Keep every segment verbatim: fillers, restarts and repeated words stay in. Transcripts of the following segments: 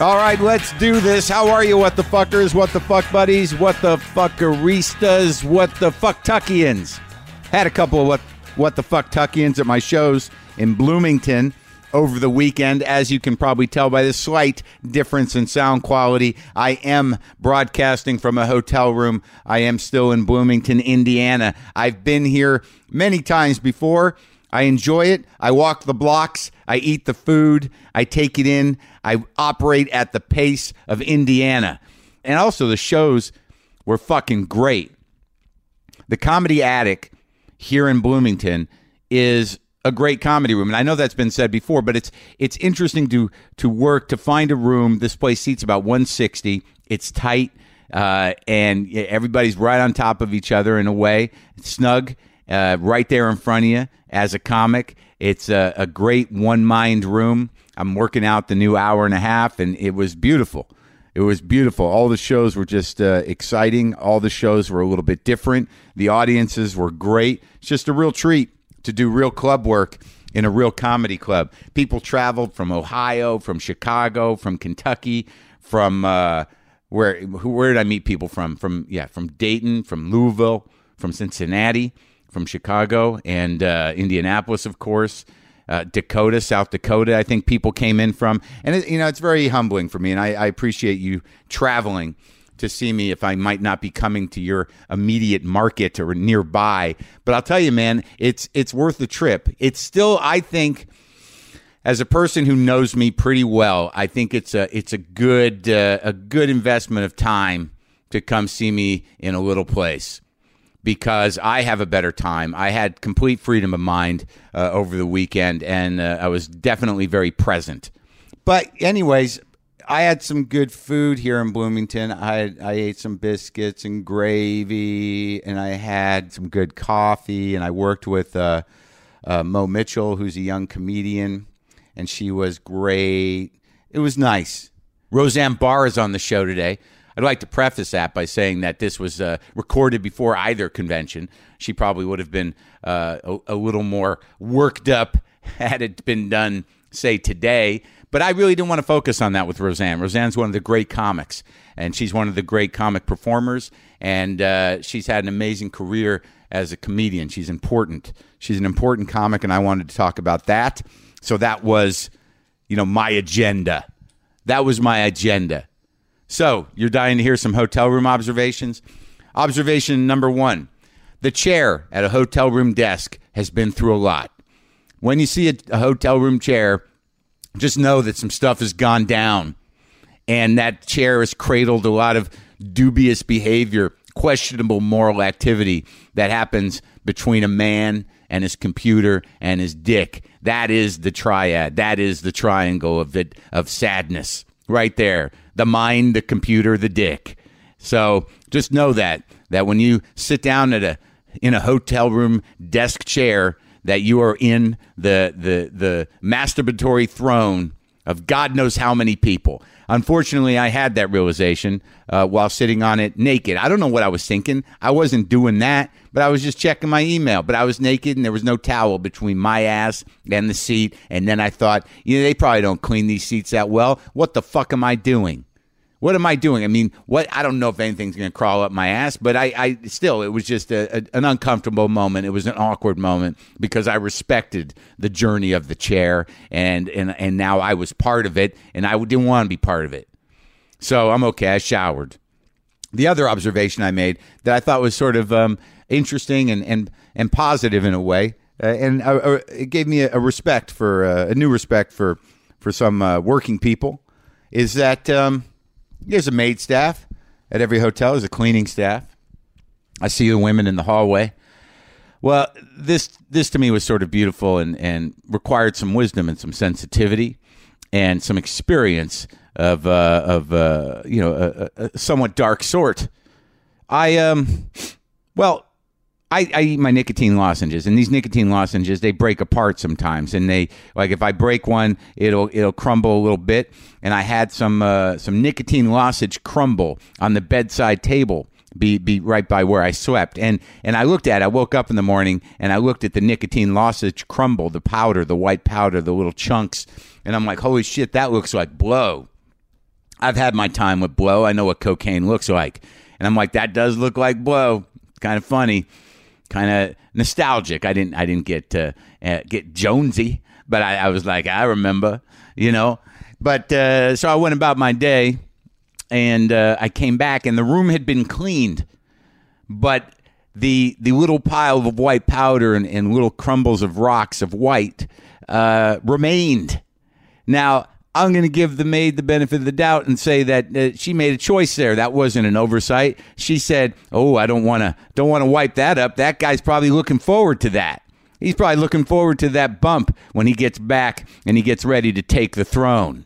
All right, let's do this. How are you, what the fuckers, what the fuck buddies, what the fuckeristas, what the fucktuckians? Had a couple of what what the fucktuckians at my shows in Bloomington over the weekend. As you can probably tell by the slight difference in sound quality, I am broadcasting from a hotel room. I am still in Bloomington, Indiana. I've been here many times before. I enjoy it. I walk the blocks. I eat the food. I take it in. I operate at the pace of Indiana. And also the shows were fucking great. The Comedy Attic here in Bloomington is a great comedy room. And I know that's been said before, but it's it's interesting to to work, to find a room. This place seats about one sixty. It's tight, uh, and everybody's right on top of each other in a way. It's snug, uh, right there in front of you. As a comic, it's a, a great one-mind room. I'm working out the new hour and a half, and it was beautiful. It was beautiful. All the shows were just uh, exciting. All the shows were a little bit different. The audiences were great. It's just a real treat to do real club work in a real comedy club. People traveled from Ohio, from Chicago, from Kentucky, from uh, where? Where did I meet people from? From yeah, from Dayton, from Louisville, from Cincinnati, from Chicago, and uh, Indianapolis, of course. Uh, Dakota, South Dakota, I think people came in from. And, it, you know, it's very humbling for me, and I, I appreciate you traveling to see me if I might not be coming to your immediate market or nearby. But I'll tell you, man, it's it's worth the trip. It's still, I think, as a person who knows me pretty well, I think it's a it's a good uh, a good investment of time to come see me in a little place. Because I have a better time. I had complete freedom of mind uh, over the weekend, and uh, I was definitely very present. But anyways, I had some good food here in Bloomington. I I ate some biscuits and gravy, and I had some good coffee, and I worked with uh, uh, Mo Mitchell, who's a young comedian, and she was great. It was nice. Roseanne Barr is on the show today. I'd like to preface that by saying that this was uh, recorded before either convention. She probably would have been uh, a, a little more worked up had it been done, say, today. But I really didn't want to focus on that with Roseanne. Roseanne's one of the great comics, and she's one of the great comic performers, and uh, she's had an amazing career as a comedian. She's important. She's an important comic, and I wanted to talk about that. So that was, you know, my agenda. That was my agenda. So, you're dying to hear some hotel room observations? Observation number one, the chair at a hotel room desk has been through a lot. When you see a, a hotel room chair, just know that some stuff has gone down, and that chair has cradled a lot of dubious behavior, questionable moral activity that happens between a man and his computer and his dick. That is the triad. That is the triangle of it, of sadness. Right there, the mind, the computer, the dick. So just know that, that when you sit down at a in a hotel room desk chair, that you are in the the the masturbatory throne of God knows how many people. Unfortunately, I had that realization uh, while sitting on it naked. I don't know what I was thinking. I wasn't doing that, but I was just checking my email. But I was naked, and there was no towel between my ass and the seat. And then I thought, you know, they probably don't clean these seats that well. What the fuck am I doing? What am I doing? I mean, what? I don't know if anything's going to crawl up my ass, but I, I still, it was just a, a, an uncomfortable moment. It was an awkward moment because I respected the journey of the chair, and and and now I was part of it, and I didn't want to be part of it. So I'm okay. I showered. The other observation I made that I thought was sort of um, interesting and and and positive in a way, uh, and uh, it gave me a, a respect for uh, a new respect for for some uh, working people, is that. Um, There's a maid staff at every hotel. There's a cleaning staff. I see the women in the hallway. Well, this this to me was sort of beautiful and, and required some wisdom and some sensitivity and some experience of uh, of uh, you know a, a somewhat dark sort. I um well. I, I eat my nicotine lozenges, and these nicotine lozenges, they break apart sometimes. And they, like, if I break one, it'll it'll crumble a little bit. And I had some uh, some nicotine lozenge crumble on the bedside table, be be right by where I slept. And and I looked at it. I woke up in the morning, and I looked at the nicotine lozenge crumble, the powder, the white powder, the little chunks. And I'm like, holy shit, that looks like blow. I've had my time with blow. I know what cocaine looks like. And I'm like, that does look like blow. It's kind of funny, kind of nostalgic. I didn't I didn't get uh, uh, get Jonesy, but I, I was like, I remember, you know. But uh, so I went about my day, and uh, I came back, and the room had been cleaned, but the the little pile of white powder and, and little crumbles of rocks of white uh, remained. Now, I'm going to give the maid the benefit of the doubt and say that uh, she made a choice there. That wasn't an oversight. She said, "Oh, I don't want to don't want to wipe that up. That guy's probably looking forward to that. He's probably looking forward to that bump when he gets back and he gets ready to take the throne."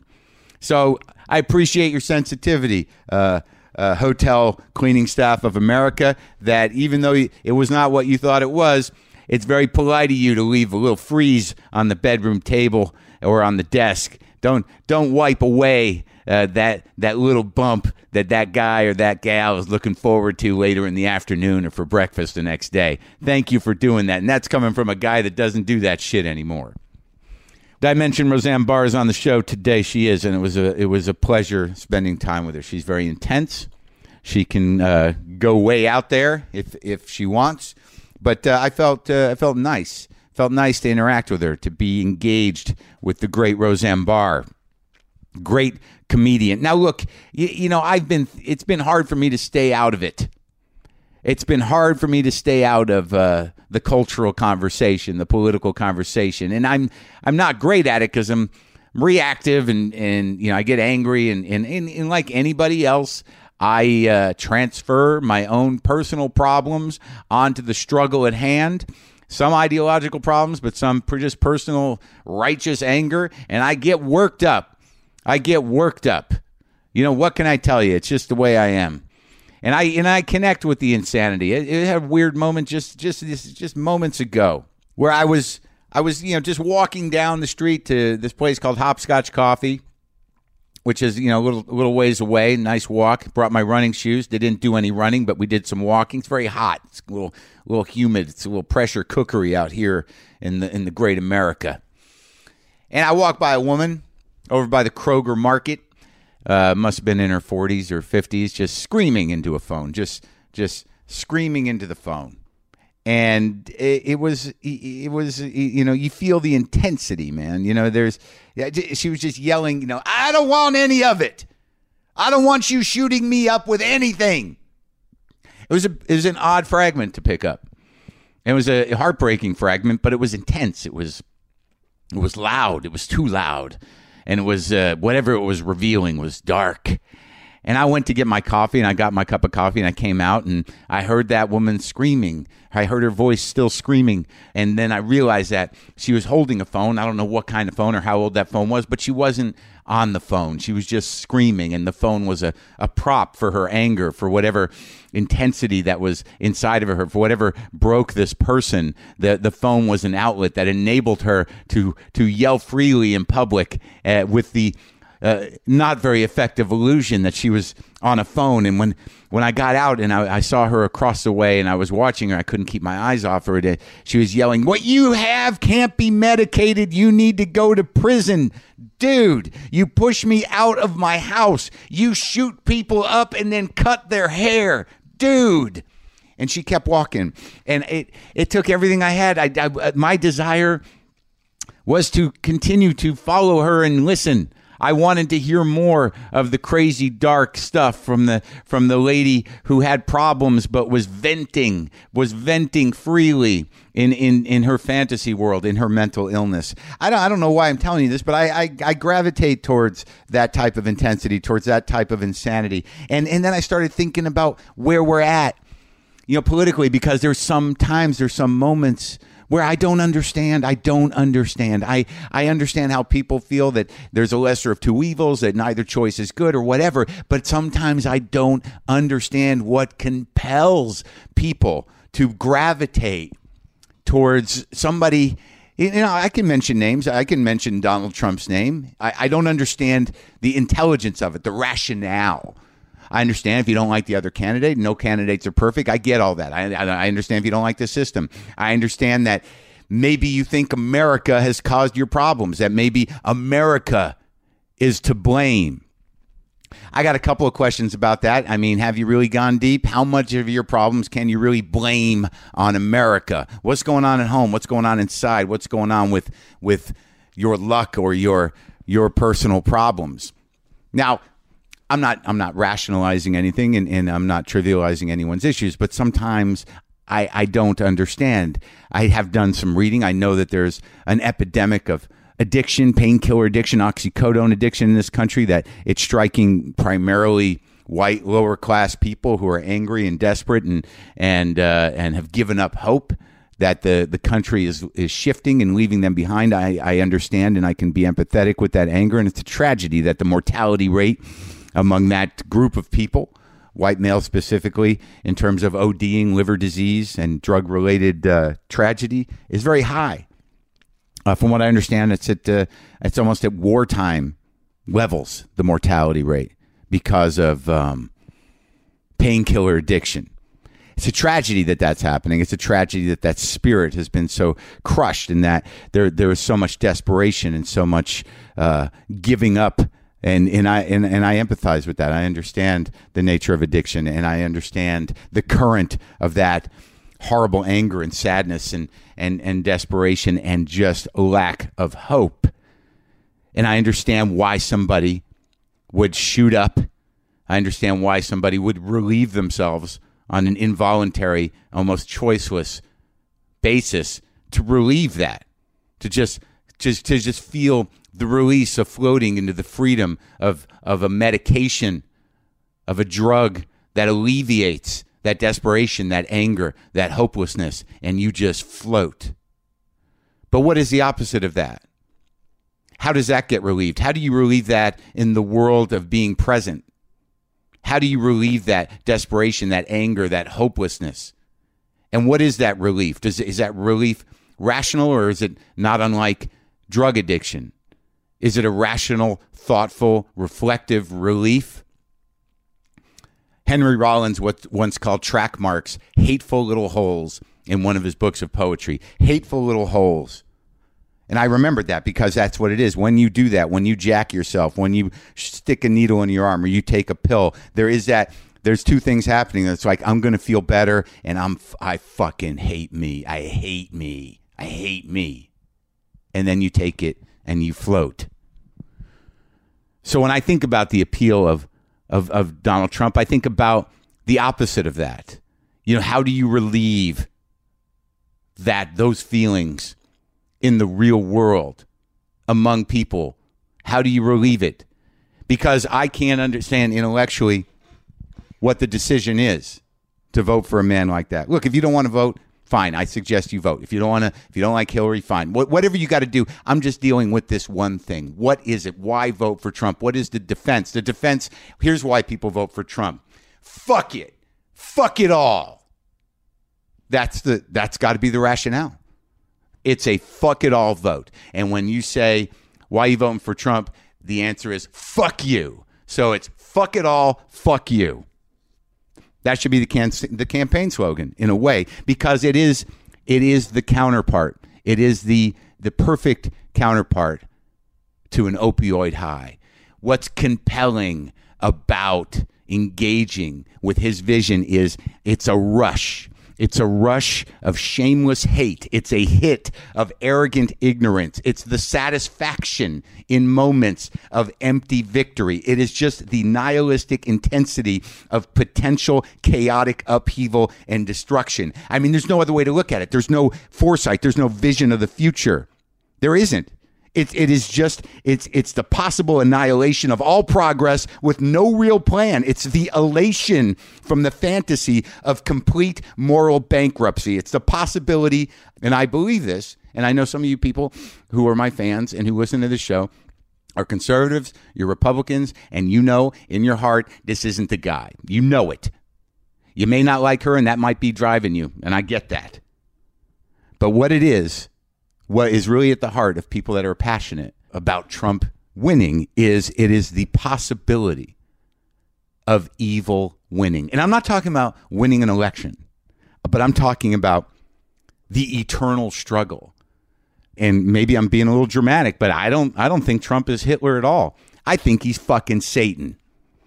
So I appreciate your sensitivity, uh, uh, hotel cleaning staff of America, that even though it was not what you thought it was, it's very polite of you to leave a little freeze on the bedroom table or on the desk. Don't don't wipe away uh, that that little bump that that guy or that gal is looking forward to later in the afternoon or for breakfast the next day. Thank you for doing that. And that's coming from a guy that doesn't do that shit anymore. Did I mention Roseanne Barr is on the show today? She is, and it was a it was a pleasure spending time with her. She's very intense. She can uh, go way out there if if she wants. But uh, I felt uh, I felt nice. Felt nice to interact with her, to be engaged with the great Roseanne Barr. Great comedian. Now, look, you, you know, I've been, it's been hard for me to stay out of it. It's been hard for me to stay out of uh, the cultural conversation, the political conversation. And I'm I'm not great at it because I'm reactive and, and, you know, I get angry. And, and, and, and like anybody else, I uh, transfer my own personal problems onto the struggle at hand. Some ideological problems, but some just personal righteous anger. And I get worked up. I get worked up. You know, what can I tell you? It's just the way I am. And I and I connect with the insanity. It, it had a weird moment just just just moments ago where I was I was, you know, just walking down the street to this place called Hopscotch Coffee, which is, you know, a little, a little ways away. Nice walk. Brought my running shoes. They didn't do any running, but we did some walking. It's very hot. It's a little, a little humid. It's a little pressure cookery out here in the in the great America. And I walked by a woman over by the Kroger Market. Uh, must have been in her forties or fifties, just screaming into a phone. Just, just screaming into the phone. And it, it was, it was, you know, you feel the intensity, man. You know, there's, she was just yelling, you know, I don't want any of it. I don't want you shooting me up with anything. It was a, it was an odd fragment to pick up. It was a heartbreaking fragment, but it was intense. It was, it was loud. It was too loud. And it was, uh, whatever it was revealing was dark. And I went to get my coffee, and I got my cup of coffee, and I came out, and I heard that woman screaming. I heard her voice still screaming. And then I realized that she was holding a phone. I don't know what kind of phone or how old that phone was, but she wasn't on the phone. She was just screaming, and the phone was a, a prop for her anger, for whatever intensity that was inside of her, for whatever broke this person. The the phone was an outlet that enabled her to, to yell freely in public uh, with the Uh, not very effective illusion that she was on a phone. And when, when I got out and I, I saw her across the way and I was watching her, I couldn't keep my eyes off her. To, she was yelling, "What you have can't be medicated. You need to go to prison. Dude, you push me out of my house. You shoot people up and then cut their hair. Dude." And she kept walking. And it, it took everything I had. I, I, my desire was to continue to follow her and listen. I wanted to hear more of the crazy, dark stuff from the from the lady who had problems but was venting, was venting freely in, in, in her fantasy world, in her mental illness. I don't I don't know why I'm telling you this, but I, I, I gravitate towards that type of intensity, towards that type of insanity. And and then I started thinking about where we're at, you know, politically, because there's some times, there's some moments where I don't understand. I don't understand. I, I understand how people feel that there's a lesser of two evils, that neither choice is good or whatever. But sometimes I don't understand what compels people to gravitate towards somebody. You know, I can mention names. I can mention Donald Trump's name. I, I don't understand the intelligence of it, the rationale. I understand if you don't like the other candidate. No candidates are perfect. I get all that. I, I understand if you don't like the system. I understand that maybe you think America has caused your problems, that maybe America is to blame. I got a couple of questions about that. I mean, have you really gone deep? How much of your problems can you really blame on America? What's going on at home? What's going on inside? What's going on with with your luck or your your personal problems? Now, I'm not I'm not rationalizing anything, and, and I'm not trivializing anyone's issues, but sometimes I, I don't understand. I have done some reading. I know that there's an epidemic of addiction, painkiller addiction, oxycodone addiction in this country, that it's striking primarily white lower class people who are angry and desperate and and uh, and have given up hope that the, the country is is shifting and leaving them behind. I, I understand, and I can be empathetic with that anger, and it's a tragedy that the mortality rate among that group of people, white males specifically, in terms of ODing, liver disease, and drug-related uh, tragedy, is very high. Uh, from what I understand, it's at uh, it's almost at wartime levels, the mortality rate, because of um, painkiller addiction. It's a tragedy that that's happening. It's a tragedy that that spirit has been so crushed, and that there there is so much desperation and so much uh, giving up. And and I and, and I empathize with that. I understand the nature of addiction, and I understand the current of that horrible anger and sadness and, and, and desperation and just lack of hope. And I understand why somebody would shoot up. I understand why somebody would relieve themselves on an involuntary, almost choiceless basis to relieve that, to just just to just feel the release of floating into the freedom of of a medication, of a drug that alleviates that desperation, that anger, that hopelessness, and you just float. But what is the opposite of that? How does that get relieved? How do you relieve that in the world of being present? How do you relieve that desperation, that anger, that hopelessness? And what is that relief? Does is that relief rational, or is it not unlike drug addiction? Is it a rational, thoughtful, reflective relief? Henry Rollins once called track marks hateful little holes in one of his books of poetry. Hateful little holes. And I remembered that because that's what it is. When you do that, when you jack yourself, when you stick a needle in your arm or you take a pill, there is that, there's two things happening. It's like, I'm going to feel better, and I'm, I fucking hate me. I hate me. I hate me. And then you take it and you float. So when I think about the appeal of Of, of Donald Trump, I think about the opposite of that. You know, how do you relieve that, those feelings in the real world among people? How do you relieve it? Because I can't understand intellectually what the decision is to vote for a man like that. Look, if you don't want to vote, fine. I suggest you vote. If you don't want to, if you don't like Hillary, fine. Wh- whatever you got to do. I'm just dealing with this one thing. What is it? Why vote for Trump? What is the defense? The defense, here's why people vote for Trump. Fuck it. Fuck it all. That's the, that's got to be the rationale. It's a fuck it all vote. And when you say, why are you voting for Trump? The answer is fuck you. So it's fuck it all, fuck you. That should be the can- the campaign slogan in a way, because it is it is the counterpart. It is the the perfect counterpart to an opioid high. What's compelling about engaging with his vision is it's a rush. It's a rush of shameless hate. It's a hit of arrogant ignorance. It's the satisfaction in moments of empty victory. It is just the nihilistic intensity of potential chaotic upheaval and destruction. I mean, there's no other way to look at it. There's no foresight. There's no vision of the future. There isn't. It, it is just, it's it's the possible annihilation of all progress with no real plan. It's the elation from the fantasy of complete moral bankruptcy. It's the possibility, and I believe this, and I know some of you people who are my fans and who listen to this show are conservatives, you're Republicans, and you know in your heart this isn't the guy. You know it. You may not like her, and that might be driving you, and I get that. But what it is, what is really at the heart of people that are passionate about Trump winning is it is the possibility of evil winning. And I'm not talking about winning an election, but I'm talking about the eternal struggle. And maybe I'm being a little dramatic, but I don't I don't think Trump is Hitler at all. I think he's fucking Satan.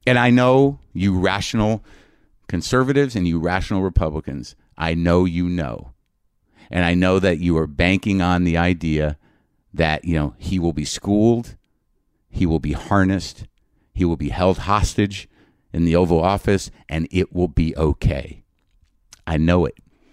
And I know you rational conservatives and you rational Republicans, I know you know. And I know that you are banking on the idea that, you know, he will be schooled, he will be harnessed, he will be held hostage in the Oval Office, and it will be okay. I know it.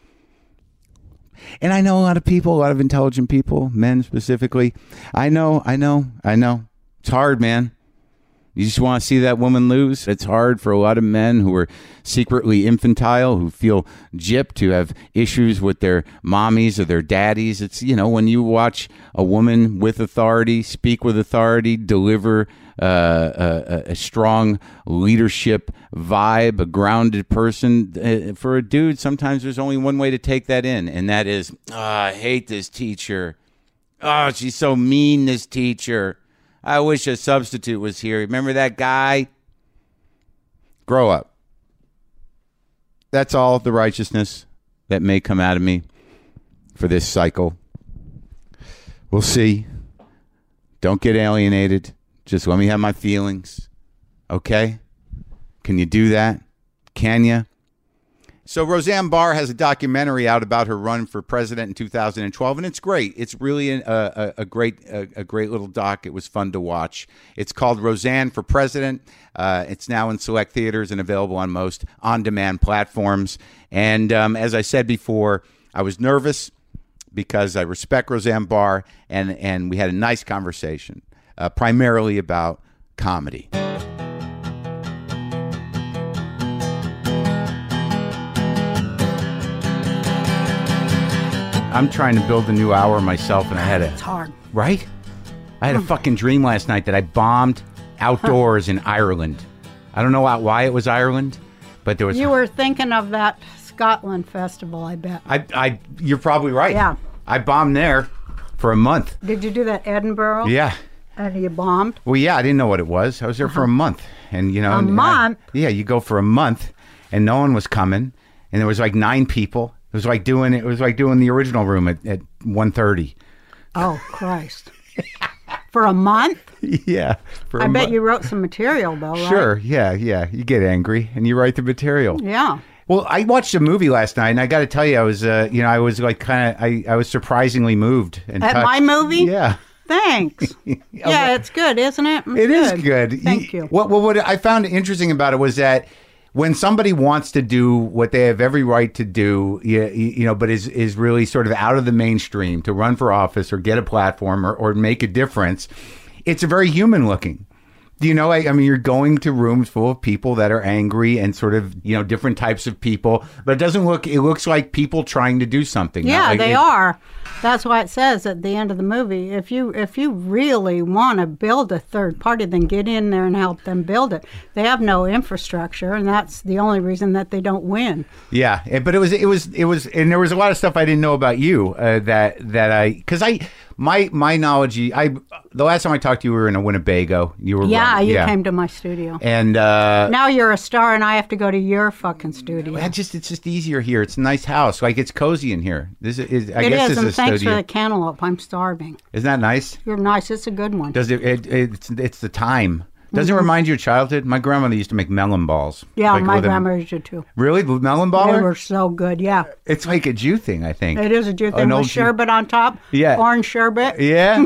And I know a lot of people, a lot of intelligent people, men specifically. I know, I know, I know. It's hard, man. You just want to see that woman lose. It's hard for a lot of men who are secretly infantile, who feel gypped, who have issues with their mommies or their daddies. It's, you know, when you watch a woman with authority, speak with authority, deliver uh, a, a strong leadership vibe, a grounded person. Uh, for a dude, sometimes there's only one way to take that in, and that is, oh, I hate this teacher. Oh, she's so mean, this teacher. I wish a substitute was here. Remember that guy? Grow up. That's all the righteousness that may come out of me for this cycle. We'll see. Don't get alienated. Just let me have my feelings. Okay? Can you do that? Can you? So Roseanne Barr has a documentary out about her run for president in two thousand twelve, and it's great. It's really a, a, a great a, a great little doc. It was fun to watch. It's called Roseanne for President. Uh, it's now in select theaters and available on most on-demand platforms. And um, as I said before, I was nervous because I respect Roseanne Barr, and, and we had a nice conversation, uh, primarily about comedy. I'm trying to build a new hour myself, and I had a... It's hard. Right? I had a fucking dream last night that I bombed outdoors in Ireland. I don't know why it was Ireland, but there was... You were thinking of that Scotland festival, I bet. I, I, you're probably right. Yeah. I bombed there for a month. Did you do that Edinburgh? Yeah. And you bombed? Well, yeah, I didn't know what it was. I was there uh-huh. for a month. And, you know... A and, month? I, yeah, you go for a month, and no one was coming, and there was like nine people... It was like doing it was like doing the original room at, at one thirty. Oh, Christ. For a month? Yeah. For I a bet mo- you wrote some material, though, right? Sure. Yeah, yeah. You get angry and you write the material. Yeah. Well, I watched a movie last night, and I got to tell you, I was, uh, you know, I was like kind of, I, I was surprisingly moved and At touched. my movie? Yeah. Thanks. Yeah, it's good, isn't it? It's It is good. good. Thank you. What, what, what I found interesting about it was that when somebody wants to do what they have every right to do, you, you know, but is is really sort of out of the mainstream to run for office or get a platform or, or make a difference, it's a very human looking. You know, I, I mean, you're going to rooms full of people that are angry and sort of, you know, different types of people, but it doesn't look, it looks like people trying to do something. Yeah, like they it, are. That's why it says at the end of the movie, if you if you really want to build a third party, then get in there and help them build it. They have no infrastructure, and that's the only reason that they don't win. Yeah, but it was it was it was, and there was a lot of stuff I didn't know about you uh, that that I because I my my knowledge. I the last time I talked to you, we were in a Winnebago. You were yeah, running, you yeah. came to my studio, and uh, now you're a star, and I have to go to your fucking studio. I just it's just easier here. It's a nice house, like it's cozy in here. This is I it guess is, this and is a thanks studio. for the cantaloupe. I'm starving. Isn't that nice? You're nice. It's a good one. Does it? it it's it's the time. Does mm-hmm. it remind you of childhood? My grandmother used to make melon balls. Yeah, like my with a- grandmother used to too. Really, the melon baller? They were so good. Yeah, It's like a Jew thing, I think. it is a Jew An thing with old Jew- sherbet on top. Yeah. Orange sherbet. Yeah,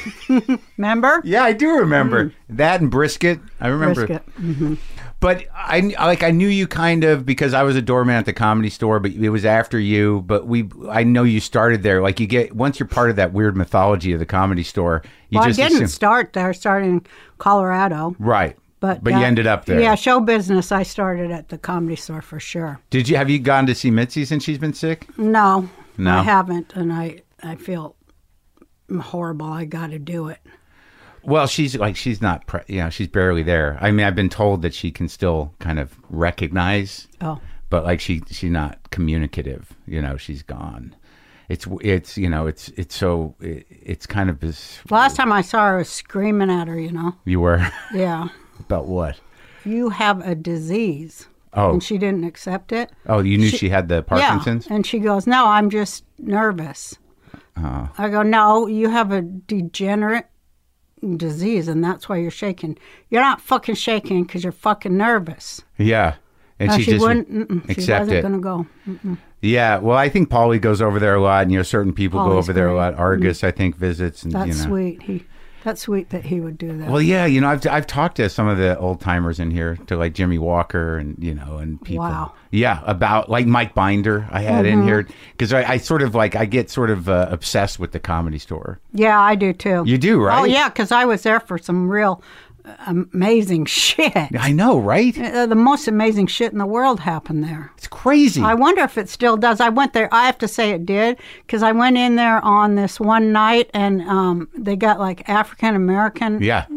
Remember? yeah, I do remember that and brisket. I remember. Brisket. Mm-hmm. But I like I knew you kind of because I was a doorman at the Comedy Store, but it was after you. But we, I know you started there. Like you get once you're part of that weird mythology of the Comedy Store. You Well, just I didn't assume, start there. I started in Colorado. right. But, But you uh, ended up there. Yeah, show business. I started at the Comedy Store for sure. Did you have you gone to see Mitzi since she's been sick? No, No? I haven't, and I I feel horrible. I got to do it. Well, she's like she's not, pre- you know, she's barely there. I mean, I've been told that she can still kind of recognize, Oh, but like she she's not communicative. You know, she's gone. It's it's you know it's it's so it, it's kind of this. last time I saw her, I was screaming at her. You know. You were Yeah. about what? You have a disease. Oh. And she didn't accept it. Oh, you knew she, had the Parkinson's? Yeah. And she goes, no, I'm just nervous. Oh. I go, no, you have a degenerate disease, and that's why you're shaking. You're not fucking shaking because you're fucking nervous. Yeah. And No, she, she just wouldn't. Mm-mm, she accept wasn't it. going to go. Mm-mm. Yeah. Well, I think Paulie goes over there a lot, and you know, certain people go Paulie's over there a great. lot. Argus, I think, visits, and That's you know. sweet. He, that's sweet that he would do that. Well, yeah, you know, I've I've talked to some of the old timers in here, to like Jimmy Walker, and you know, and people. Wow. Yeah, about like Mike Binder, I had Mm-hmm. in here because I, I sort of like I get sort of uh, obsessed with the Comedy Store. Yeah, I do too. You do, right? Oh yeah, because I was there for some real uh, amazing shit. I know, right? Uh, the most amazing shit in the world happened there. It's crazy. I wonder if it still does. I went there. I have to say it did because I went in there on this one night and um, they got like African American. yeah.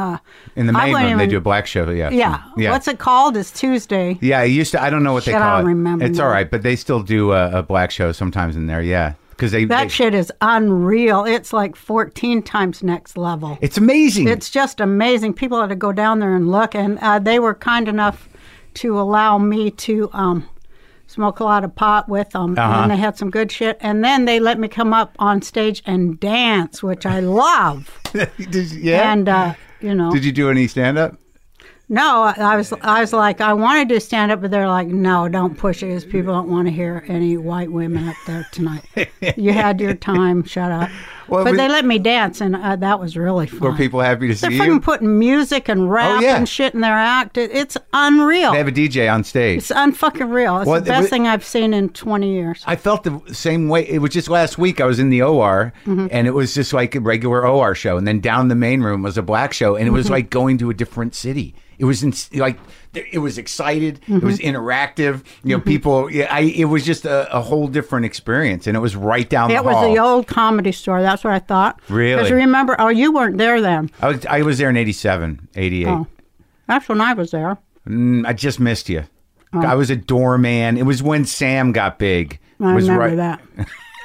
in the I main wouldn't room, they even- do a black show. Yeah. Yeah. Yeah. What's it called? It's Tuesday. Yeah, I used to. I don't know what they Shit, I call don't it. remember It's now. all right, but they still do a, a black show sometimes in there. Yeah, because they, That they- shit is unreal. It's like fourteen times next level. It's amazing. It's just amazing. People had to go down there and look, and uh, they were kind enough to allow me to um, smoke a lot of pot with them, Uh-huh. and they had some good shit. And then they let me come up on stage and dance, which I love. Did you- yeah. And uh, you know, Did you do any stand up? no, I, I was I was like, I wanted to stand up, but they're like, no, don't push it, because people don't want to hear any white women up there tonight. You had your time, shut up. Well, but we- they let me dance, and uh, that was really fun. Were people happy to They're see fucking you? putting music and rap Oh, yeah. and shit in their act. It, it's unreal. They have a D J on stage. It's unfucking real. It's Well, the best it- thing I've seen in twenty years. I felt the same way. It was just last week. I was in the O R, Mm-hmm. and it was just like a regular O R show. And then down the main room was a black show, and it was Mm-hmm. like going to a different city. It was in, like it was excited. It was Mm-hmm. interactive. You know, people. Yeah, I. It was just a, a whole different experience, and it was right down It the was hall. the old Comedy Store. That's what I thought. Really? Because remember, oh, you weren't there then. I was. I was there in eighty-seven, eighty-eight. Oh, that's when I was there. Mm, I just missed you. Oh. I was a doorman. It was when Sam got big. It I was remember right. that.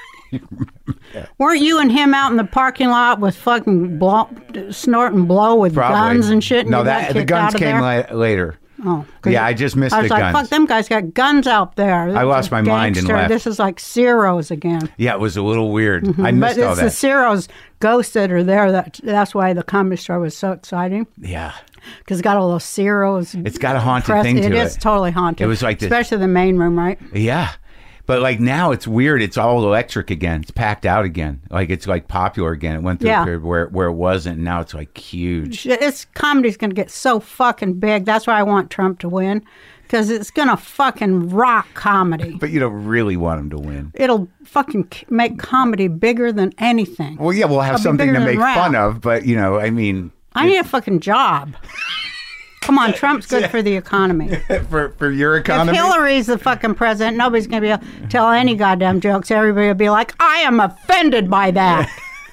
Weren't you and him out in the parking lot with fucking blow, snort and blow with Probably. guns and shit? And no, you got that the kicked guns out of came there? la- later. Oh, 'cause Yeah, I just missed I the was like, guns. fuck, them guys got guns out there. I lost my mind and Gangster. left. This is like Ciro's again. Yeah, it was a little weird. I But missed all it's the that. Ciro's ghosts that are there. That that's why the Comedy Store was so exciting, Yeah, because it's got all those Ciro's. it's got a haunted press- thing to It it. is totally haunted. It was like this- especially the main room, right? Yeah, but like now it's weird. It's all electric again. It's packed out again. Like it's like popular again. It went through Yeah. a period where where it wasn't, and now it's like huge. It's comedy's going to get so fucking big. That's why I want Trump to win, because it's going to fucking rock comedy. But you don't really want him to win. It'll fucking k- make comedy bigger than anything. Well, yeah, we'll have It'll be something bigger to than make rap. fun of. But you know, I mean, I need a fucking job. Come on, Trump's good for the economy. for for your If economy. Hillary's the fucking president, nobody's going to be able to tell any goddamn jokes. Everybody will be like, I am offended by that.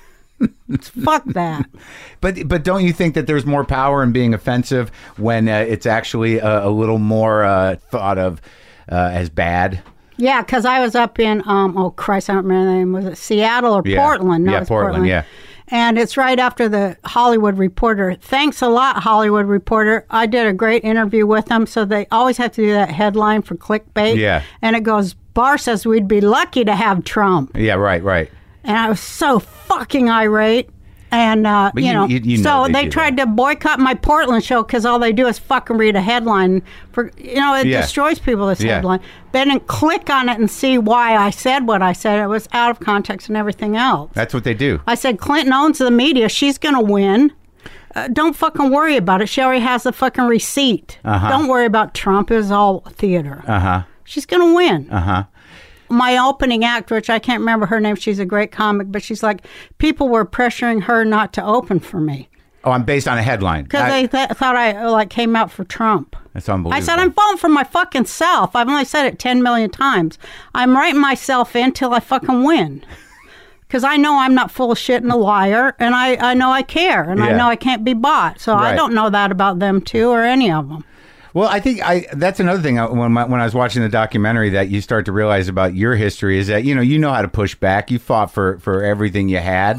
Fuck that. But but don't you think that there's more power in being offensive when uh, it's actually a, a little more uh, thought of uh, as bad? Yeah, because I was up in, um, oh Christ, I don't remember the name. Was it Seattle or Yeah. Portland? No, Yeah, it's Portland, yeah. And it's right after the Hollywood Reporter. Thanks a lot, Hollywood Reporter. I did a great interview with them, so they always have to do that headline for clickbait. Yeah. And it goes, Barr says we'd be lucky to have Trump. Yeah, right, right. And I was so fucking irate. And, uh, But you, you- know, you- you know so they they do tried to boycott my Portland show because all they do is fucking read a headline. For You know, it Yeah. destroys people, this Yeah. headline. They didn't click on it and see why I said what I said. It was out of context and everything else. That's what they do. I said, Clinton owns the media. She's going to win. Uh, don't fucking worry about it. She already has the fucking receipt. Uh-huh. Don't worry about Trump. It was all theater. Uh huh. She's going to win. Uh huh. My opening act, which I can't remember her name, she's a great comic, but she's like, people were pressuring her not to open for me Oh, I'm based on a headline. because I- they th- thought I uh, like came out for Trump. That's unbelievable. I said, I'm voting for my fucking self. I've only said it ten million times. I'm writing myself in till I fucking win. Because I know I'm not full of shit and a liar, and I, I know I care, and I Yeah. know I can't be bought. So Right. I don't know that about them, too, or any of them. Well, I think I that's another thing I- when my, when I was watching the documentary that you start to realize about your history is that you know you know how to push back. You fought for for everything you had,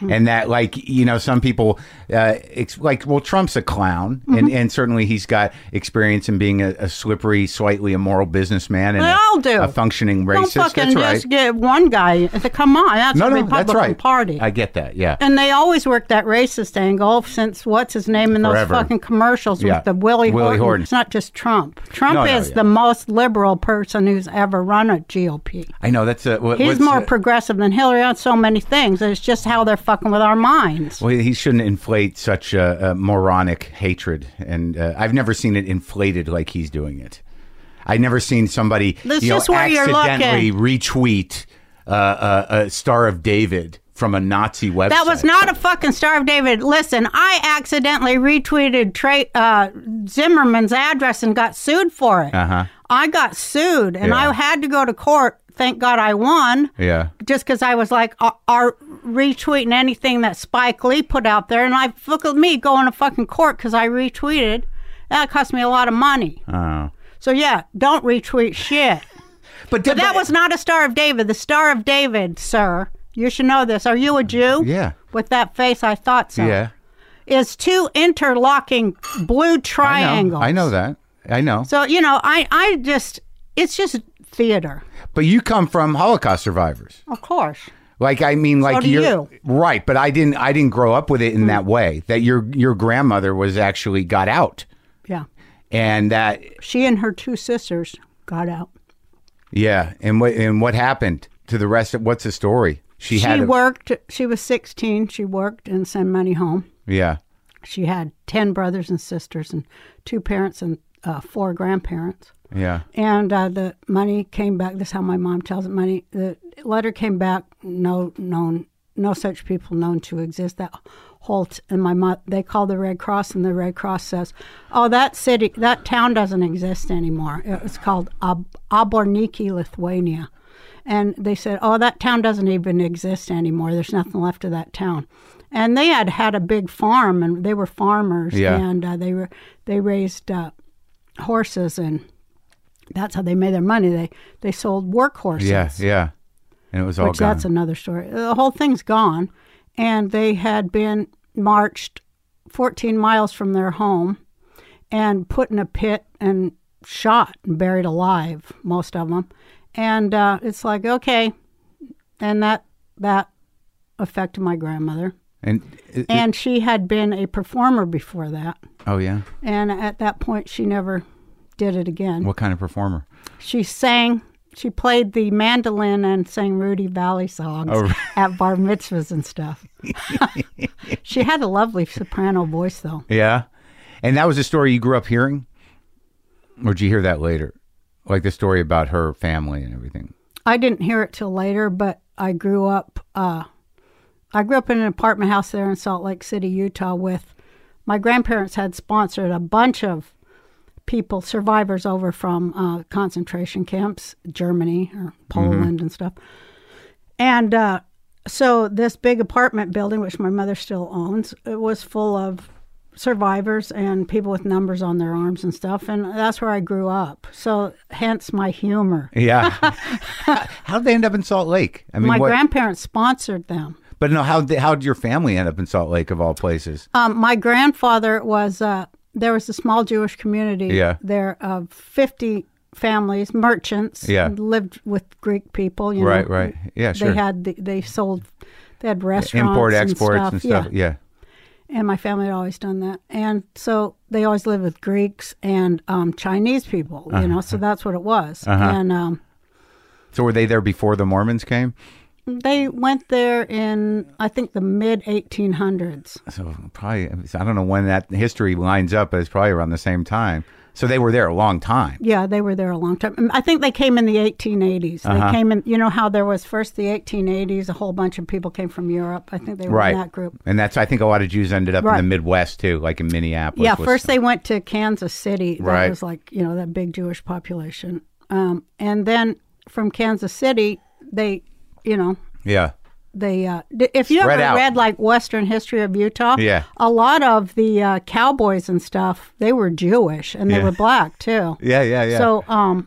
and that, like, you know, some people, uh, ex- like, well, Trump's a clown, mm-hmm. and, and certainly he's got experience in being a, a slippery, slightly immoral businessman and they a, all do. a functioning racist. Don't fucking that's right. just get one guy. Come on, that's no, the no, Republican that's right. Party. I get that, yeah. And they always work that racist angle since what's his name in Forever. those fucking commercials Yeah. with the Willie, Willie Horton. Horton. It's not just Trump. Trump No, no, is yeah. the most liberal person who's ever run a G O P. I know, that's a... What, He's what's, more uh, progressive than Hillary on so many things. It's just how they're fucking with our minds. Well, he shouldn't inflate such a, a moronic hatred, and uh, I've never seen it inflated like he's doing it. I've never seen somebody That's you know, just where you're accidentally retweet uh, uh, a Star of David from a Nazi website. That was not a fucking Star of David. Listen, I accidentally retweeted Trey, uh, Zimmerman's address and got sued for it. Uh-huh. I got sued, and Yeah. I had to go to court. Thank God I won. Yeah. Just because I was like, are, are retweeting anything that Spike Lee put out there, and I look at me going to fucking court because I retweeted. That cost me a lot of money. Oh. So yeah, don't retweet shit. But, But that was not a Star of David. The Star of David, sir, you should know this. Are you a Jew? Yeah. With that face, I thought so. Yeah. Is two interlocking blue triangles. I know, I know that. I know. So, you know, I, I just, it's just theater. But you come from Holocaust survivors. Of course. Like, I mean, like do you're you. right, but I didn't I didn't grow up with it in Mm. that way. That your your grandmother was actually got out. Yeah. And that She and her two sisters got out. yeah, and what and what happened to the rest of what's the story? She, She had a, worked, she was sixteen. She worked and sent money home. yeah. She had ten brothers and sisters and two parents and uh, four grandparents. Yeah. And uh, the money came back. This is how my mom tells it. Money. The letter came back. No known. No such people known to exist. That whole t- and my mom. They call the Red Cross, and the Red Cross says, "Oh, that city, that town doesn't exist anymore. It was called Ab- Aborniki, Lithuania." And they said, "Oh, that town doesn't even exist anymore. There's nothing left of that town." And they had had a big farm, and they were farmers, Yeah. and uh, they were they raised uh, horses, and that's how they made their money. They they sold work horses. Yeah, yeah. And it was all Which gone. that's another story. The whole thing's gone, and they had been marched fourteen miles from their home, and put in a pit and shot and buried alive, most of them. And uh, it's like, okay, and that that affected my grandmother. and it, And she had been a performer before that. oh yeah. And at that point, she never did it again. What kind of performer? She sang, she played the mandolin and sang Rudy Valley songs Oh. at bar mitzvahs and stuff. She had a lovely soprano voice, though. Yeah. And that was a story you grew up hearing? Or did you hear that later? Like the story about her family and everything? I didn't hear it till later, but I grew up. Uh, I grew up in an apartment house there in Salt Lake City, Utah. With my grandparents had sponsored a bunch of people, survivors over from uh, concentration camps, Germany or Poland and stuff. And uh, so this big apartment building, which my mother still owns, it was full of survivors and people with numbers on their arms and stuff. And that's where I grew up. So hence my humor. Yeah. How'd they end up in Salt Lake? I mean, My what, grandparents sponsored them. but no, how how'd your family end up in Salt Lake of all places? Um, my grandfather was, uh, there was a small Jewish community Yeah. there of fifty families, merchants, Yeah. lived with Greek people. You Right, know. right. Yeah, sure. They had, the, they sold, they had restaurants Import, and exports stuff. and stuff. Yeah. Yeah. And my family had always done that. And so they always lived with Greeks and um, Chinese people, you know, so that's what it was. Uh-huh. And um, So were they there before the Mormons came? they went there in, I think, the mid eighteen hundreds. So probably, I don't know when that history lines up, but it's probably around the same time. So they were there a long time. Yeah, they were there a long time. I think they came in the eighteen eighties. They Uh-huh. came in, you know how there was first the eighteen eighties, a whole bunch of people came from Europe. I think they were Right. in that group. And that's, I think a lot of Jews ended up Right. in the Midwest too, like in Minneapolis. Yeah, was- first they went to Kansas City. That Right. was like, you know, that big Jewish population. Um, and then from Kansas City, they, you know, Yeah. they, uh, d- if you Spread ever out. read like Western history of Utah, Yeah. a lot of the uh, cowboys and stuff, they were Jewish and they Yeah. were black too. Yeah, yeah, yeah. So, um,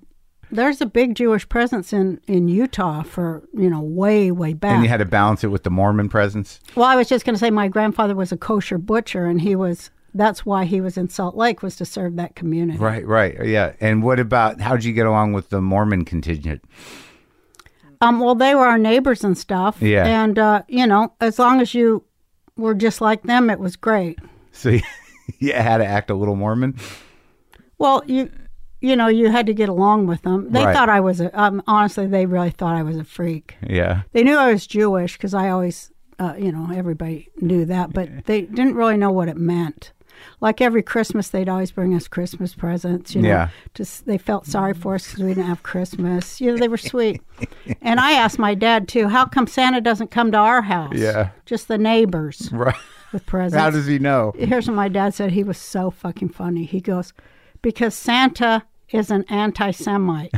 there's a big Jewish presence in, in Utah for, you know, way, way back. And you had to balance it with the Mormon presence? Well, I was just going to say my grandfather was a kosher butcher, and he was, that's why he was in Salt Lake, was to serve that community. Right, right. Yeah. And what about, how'd you get along with the Mormon contingent? Um, well, they were our neighbors and stuff. Yeah. And, uh, you know, as long as you were just like them, it was great. So you, you had to act a little Mormon? Well, you you know, you had to get along with them. They Right. thought I was a, um, honestly, they really thought I was a freak. Yeah. They knew I was Jewish because I always, uh, you know, everybody knew that, but they didn't really know what it meant. Like every Christmas, they'd always bring us Christmas presents, you know. Yeah. Just, they felt sorry for us because we didn't have Christmas. You know, they were sweet. And I asked my dad, too, how come Santa doesn't come to our house? Yeah. Just the neighbors Right. with presents. How does he know? Here's what my dad said. He was so fucking funny. He goes, because Santa is an anti-Semite.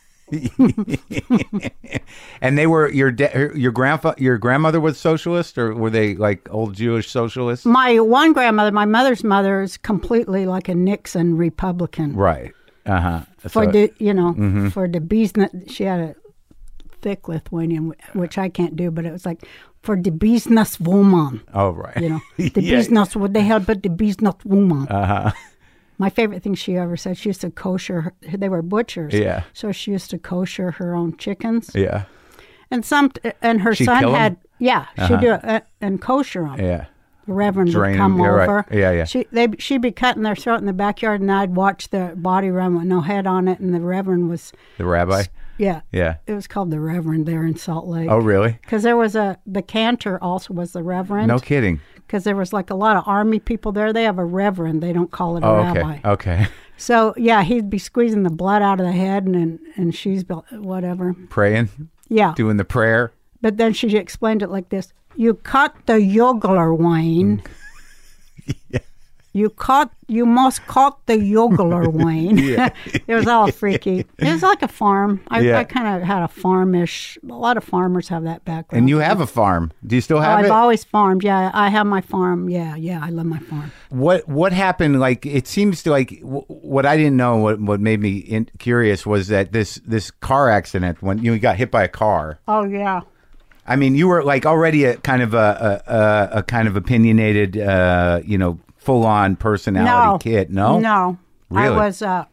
And they were your da- your grandfa- your grandmother was socialist, or were they like old Jewish socialists? My one grandmother, my mother's mother, is completely like a Nixon Republican. Right. Uh huh. For the, you know, mm-hmm. for the business, she had a thick Lithuanian, which I can't do, but it was like, for the business woman. Oh, right. You know, the Yeah. business, what they had, but the business woman. Uh huh. My favorite thing she ever said, she used to kosher, her, they were butchers. Yeah. So she used to kosher her own chickens. Yeah. And some, and her She'd son kill 'em? had, yeah, Uh-huh. she'd do it uh, and kosher them. Yeah. The Reverend Drain would 'em, come yeah, right. over. Yeah, yeah. She, they, she'd be cutting their throat in the backyard, and I'd watch the body run with no head on it, and the Reverend was, The rabbi. yeah, Yeah. it was called the Reverend there in Salt Lake. Oh, really? Because there was a, the cantor also was the Reverend. No kidding. Because there was like a lot of army people there. They have a Reverend. They don't call it a Oh, rabbi. okay. Okay. So, yeah, he'd be squeezing the blood out of the head, and and, and she's, be- whatever. Praying, Yeah. doing the prayer. But then she explained it like this. You cut the jugular vein. Yeah. You cut, you must cut the jugular vein. Yeah. It was all freaky. It was like a farm. I, Yeah. I kind of had a farmish, a lot of farmers have that background. And you have a farm. Do you still Oh, have I've it? always farmed. Yeah, I have my farm. Yeah, yeah, I love my farm. What what happened? Like, it seems to like w- what I didn't know. What what made me in, curious was that this this car accident, when you got hit by a car. Oh, yeah. I mean, you were like already a kind of a a, a, a kind of opinionated, uh, you know, full on personality No. kid. No, No. I Really? was, uh,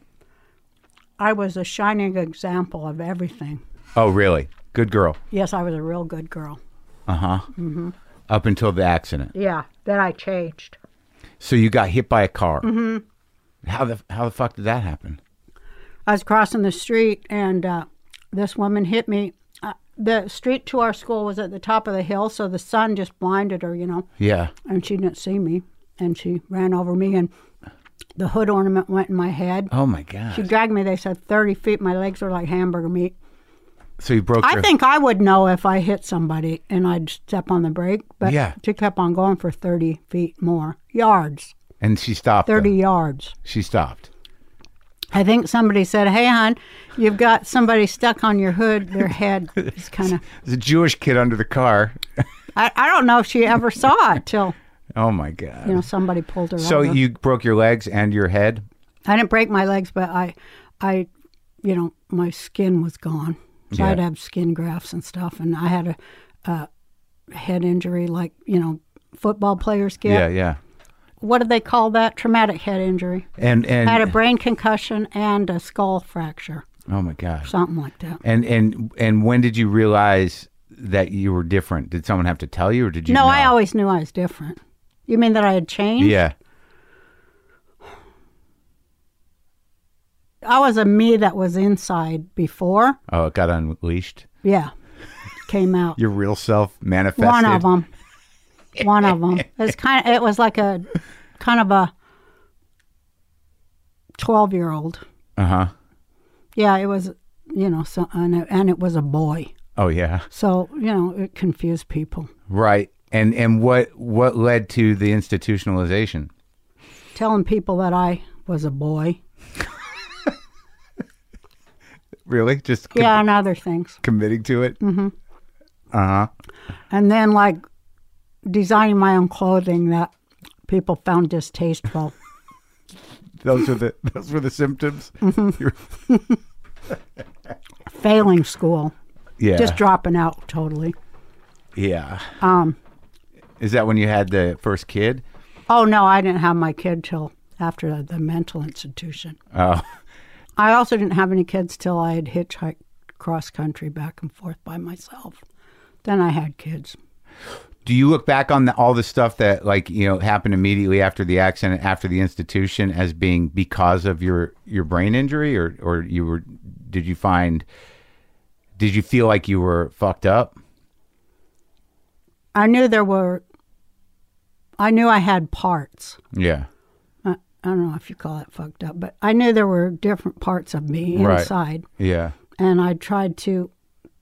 I was a shining example of everything. Oh, really? Good girl. Yes, I was a real good girl. Uh huh. Mm-hmm. Up until the accident. Yeah, then I changed. So you got hit by a car. Mm-hmm. How the how the fuck did that happen? I was crossing the street, and uh, this woman hit me. Uh, the street to our school was at the top of the hill, so the sun just blinded her, you know, Yeah. and she didn't see me, and she ran over me, and the hood ornament went in my head. Oh my god. She dragged me, they said, thirty feet. My legs were like hamburger meat. So you broke. I your, think I would know if I hit somebody and I'd step on the brake, but Yeah. she kept on going for thirty feet more. Yards. And she stopped. thirty though. yards. She stopped. I think somebody said, hey, hon, you've got somebody stuck on your hood. Their head is kind of... There's a Jewish kid under the car. I, I don't know if she ever saw it till, Oh my god. you know, somebody pulled her So over. you broke your legs and your head? I didn't break my legs, but I, I, you know, my skin was gone. So Yeah. I'd have skin grafts and stuff. And I had a, a head injury like, you know, football players get. Yeah, yeah. What do they call that? Traumatic head injury. And and I had a brain concussion and a skull fracture, oh my gosh. something like that. And and and when did you realize that you were different? Did someone have to tell you, or did you? No, know? I always knew I was different. You mean that I had changed? Yeah. I was a me that was inside before. Oh, it got unleashed. Yeah. Came out. Your real self manifested. One of them. One of them. It's kind of, it was like a kind of a twelve-year-old. Uh huh. Yeah, it was, you know, so, and, it, and it was a boy. Oh yeah. So, you know, it confused people. Right. And and what what led to the institutionalization? Telling people that I was a boy. Really? Just com- Yeah, and other things. committing to it? Mm-hmm. Uh-huh. And then, like, designing my own clothing that people found distasteful. Those were the those were the symptoms. Mm-hmm. failing school, Yeah. just dropping out totally. Yeah. Um, Is that when you had the first kid? oh no, I didn't have my kid till after the, the mental institution. Oh. I also didn't have any kids till I had hitchhiked cross country back and forth by myself. Then I had kids. Do you look back on the, all the stuff that, like, you know, happened immediately after the accident, after the institution, as being because of your, your brain injury, or or you were? Did you find? Did you feel like you were fucked up? I knew there were. I knew I had parts. Yeah. I, I don't know if you call it fucked up, but I knew there were different parts of me Right. inside, Yeah. and I tried to.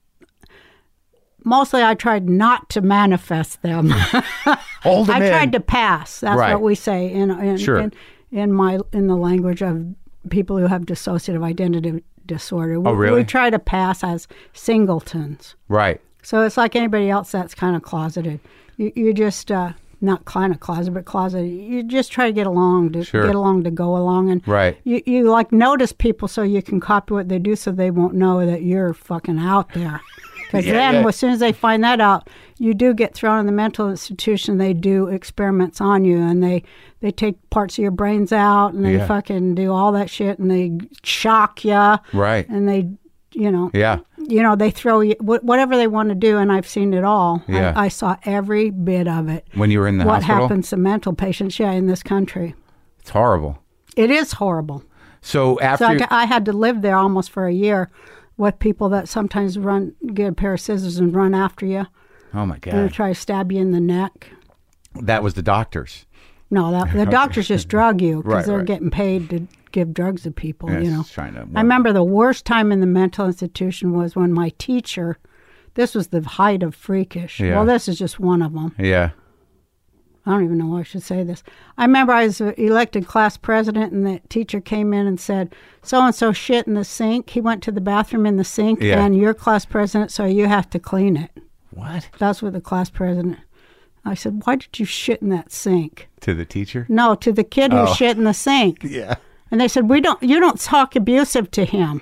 Mostly, I tried not to manifest them. Hold them I in. tried to pass. That's Right. what we say in in, Sure. in in my in the language of people who have dissociative identity disorder. We, Oh, really? We try to pass as singletons. Right. So it's like anybody else that's kind of closeted. You you just uh, not kind of closeted, but closeted. You just try to get along to Sure. get along to go along, and Right. you you like notice people so you can copy what they do, so they won't know that you're fucking out there. Because Yeah, then, yeah. as soon as they find that out, you do get thrown in the mental institution. They do experiments on you, and they, they take parts of your brains out, and they Yeah. fucking do all that shit, and they shock you, Right. and they, you know, Yeah. you know, they throw you wh- whatever they want to do, and I've seen it all. Yeah. I, I saw every bit of it. When you were in the what hospital? happens to mental patients? Yeah, in this country, It's horrible. it is horrible. So after. So I, I had to live there almost for a year with people that sometimes run, get a pair of scissors and run after you. oh my And God. try to stab you in the neck. That was the doctors. No, that, the doctors just drug you because Right, they're right. getting paid to give drugs to people, Yeah, you it's know. just trying to- I remember the worst time in the mental institution was when my teacher, this was the height of freakish. Yeah. Well, this is just one of them. Yeah. I don't even know why I should say this. I remember I was elected class president, and the teacher came in and said, so-and-so shit in the sink. He went to the bathroom in the sink, Yeah. and you're class president, so you have to clean it. What? That's what the class president. I said, why did you shit in that sink? To the teacher? No, to the kid who Oh. shit in the sink. Yeah. And they said, "We don't. You don't talk abusive to him."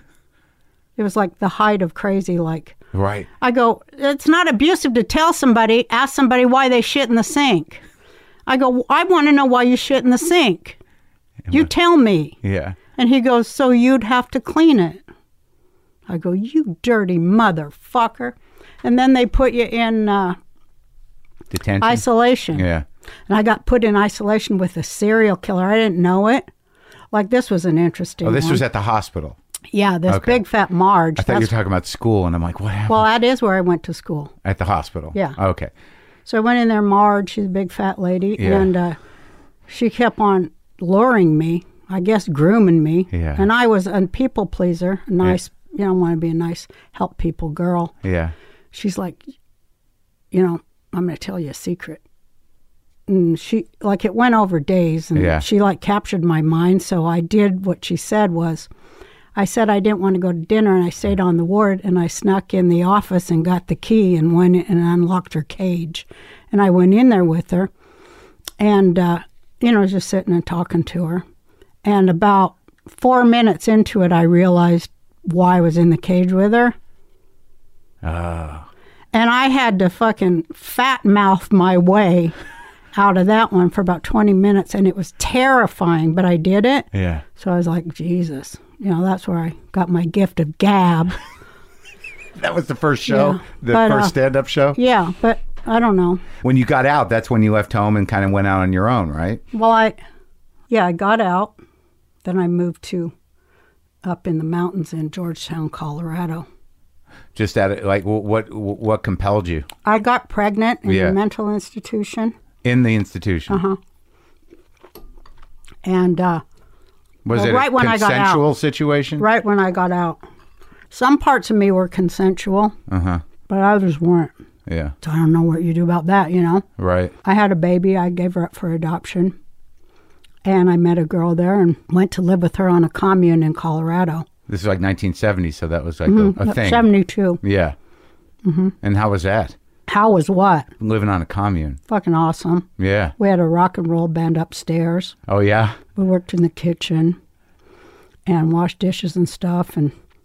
It was like the height of crazy. Like Right. I go, it's not abusive to tell somebody, ask somebody why they shit in the sink. I go, I want to know why you shit in the sink. You tell me. Yeah. And he goes, so you'd have to clean it. I go, you dirty motherfucker. And then they put you in uh, Detention. isolation. Yeah. And I got put in isolation with a serial killer. I didn't know it. Like, this was an interesting Oh, this one. was at the hospital. Yeah, this Okay. big fat Marge. I thought you were That's- talking about school, and I'm like, what happened? well, that is where I went to school. At the hospital. Yeah. Okay. So I went in there, Marge, she's a big fat lady, Yeah. and uh, she kept on luring me, I guess grooming me. Yeah. And I was a people pleaser, a nice, you know, want to be a nice, help people girl. Yeah. She's like, you know, I'm going to tell you a secret. And she, like, it went over days, and Yeah. she, like, captured my mind. So I did what she said was, I said I didn't want to go to dinner, and I stayed on the ward, and I snuck in the office and got the key and went in and unlocked her cage. And I went in there with her, and, uh, you know, just sitting and talking to her. And about four minutes into it, I realized why I was in the cage with her. Oh. And I had to fucking fat mouth my way out of that one for about twenty minutes, and it was terrifying, but I did it. Yeah. So I was like, Jesus. You know, that's where I got my gift of gab. That was the first show? Yeah. The But, first uh, stand-up show? Yeah, but I don't know. When you got out, that's when you left home and kind of went out on your own, right? Well, I, yeah, I got out. Then I moved to up in the mountains in Georgetown, Colorado. Just at it, like, wh- what what compelled you? I got pregnant in Yeah. a mental institution. In the institution? Uh-huh. And uh, Was Well, it right a when I got out. consensual situation? right when I got out, some parts of me were consensual, Uh-huh. but others weren't. Yeah. So I don't know what you do about that, you know. Right. I had a baby. I gave her up for adoption. And I met a girl there and went to live with her on a commune in Colorado. This is like nineteen seventy, so that was like a, a thing. seventy-two. Yeah. Mm-hmm. And how was that? How was what? Living on a commune. Fucking awesome. Yeah. We had a rock and roll band upstairs. Oh, yeah? We worked in the kitchen and washed dishes and stuff. And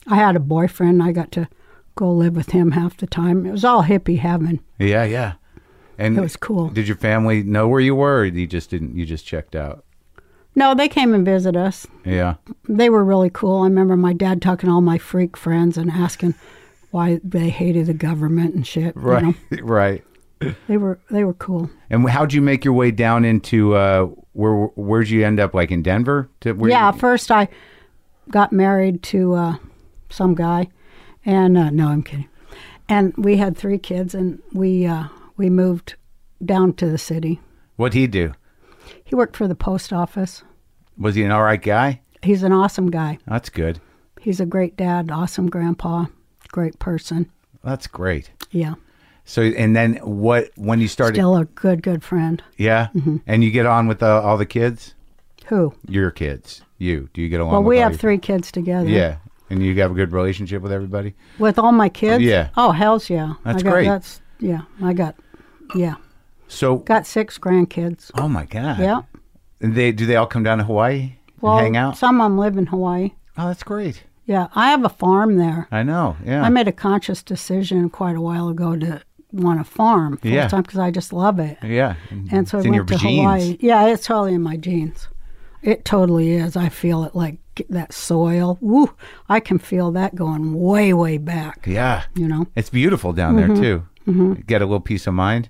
I had a boyfriend. I got to go live with him half the time. It was all hippie heaven. Yeah, yeah. And it was cool. Did your family know where you were, or you just didn't? You just checked out? No, they came and visited us. Yeah. They were really cool. I remember my dad talking to all my freak friends and asking why they hated the government and shit. Right, you know? right. They were they were cool. And how'd you make your way down into uh, where? Where'd you end up? Like in Denver? To where yeah. You... First, I got married to uh, some guy, and uh, no, I'm kidding. And we had three kids, and we uh, we moved down to the city. What'd he do? He worked for the post office. Was he an all right guy? He's an awesome guy. That's good. He's a great dad, awesome grandpa, great person. That's great. Yeah. So, and then what, when you started? Still a good, good friend. Yeah? Mm-hmm. And you get on with uh, all the kids? Who? Your kids. You. Do you get along well, with we all have your... three kids together. Yeah. And you have a good relationship with everybody? With all my kids? Yeah. Oh, hell's yeah. That's I got, great. That's, yeah, I got, yeah. So. Got six grandkids. Oh, my God. Yeah. And they, do they all come down to Hawaii well, and hang out? Some of them live in Hawaii. Oh, that's great. Yeah. I have a farm there. I know, yeah. I made a conscious decision quite a while ago to want to farm full yeah. time because I just love it. Yeah. And so it's I in went your to genes. Hawaii. Yeah, it's totally in my genes. It totally is. I feel it like that soil. Woo! I can feel that going way, way back. Yeah. You know? It's beautiful down mm-hmm. there, too. Mm-hmm. Get a little peace of mind.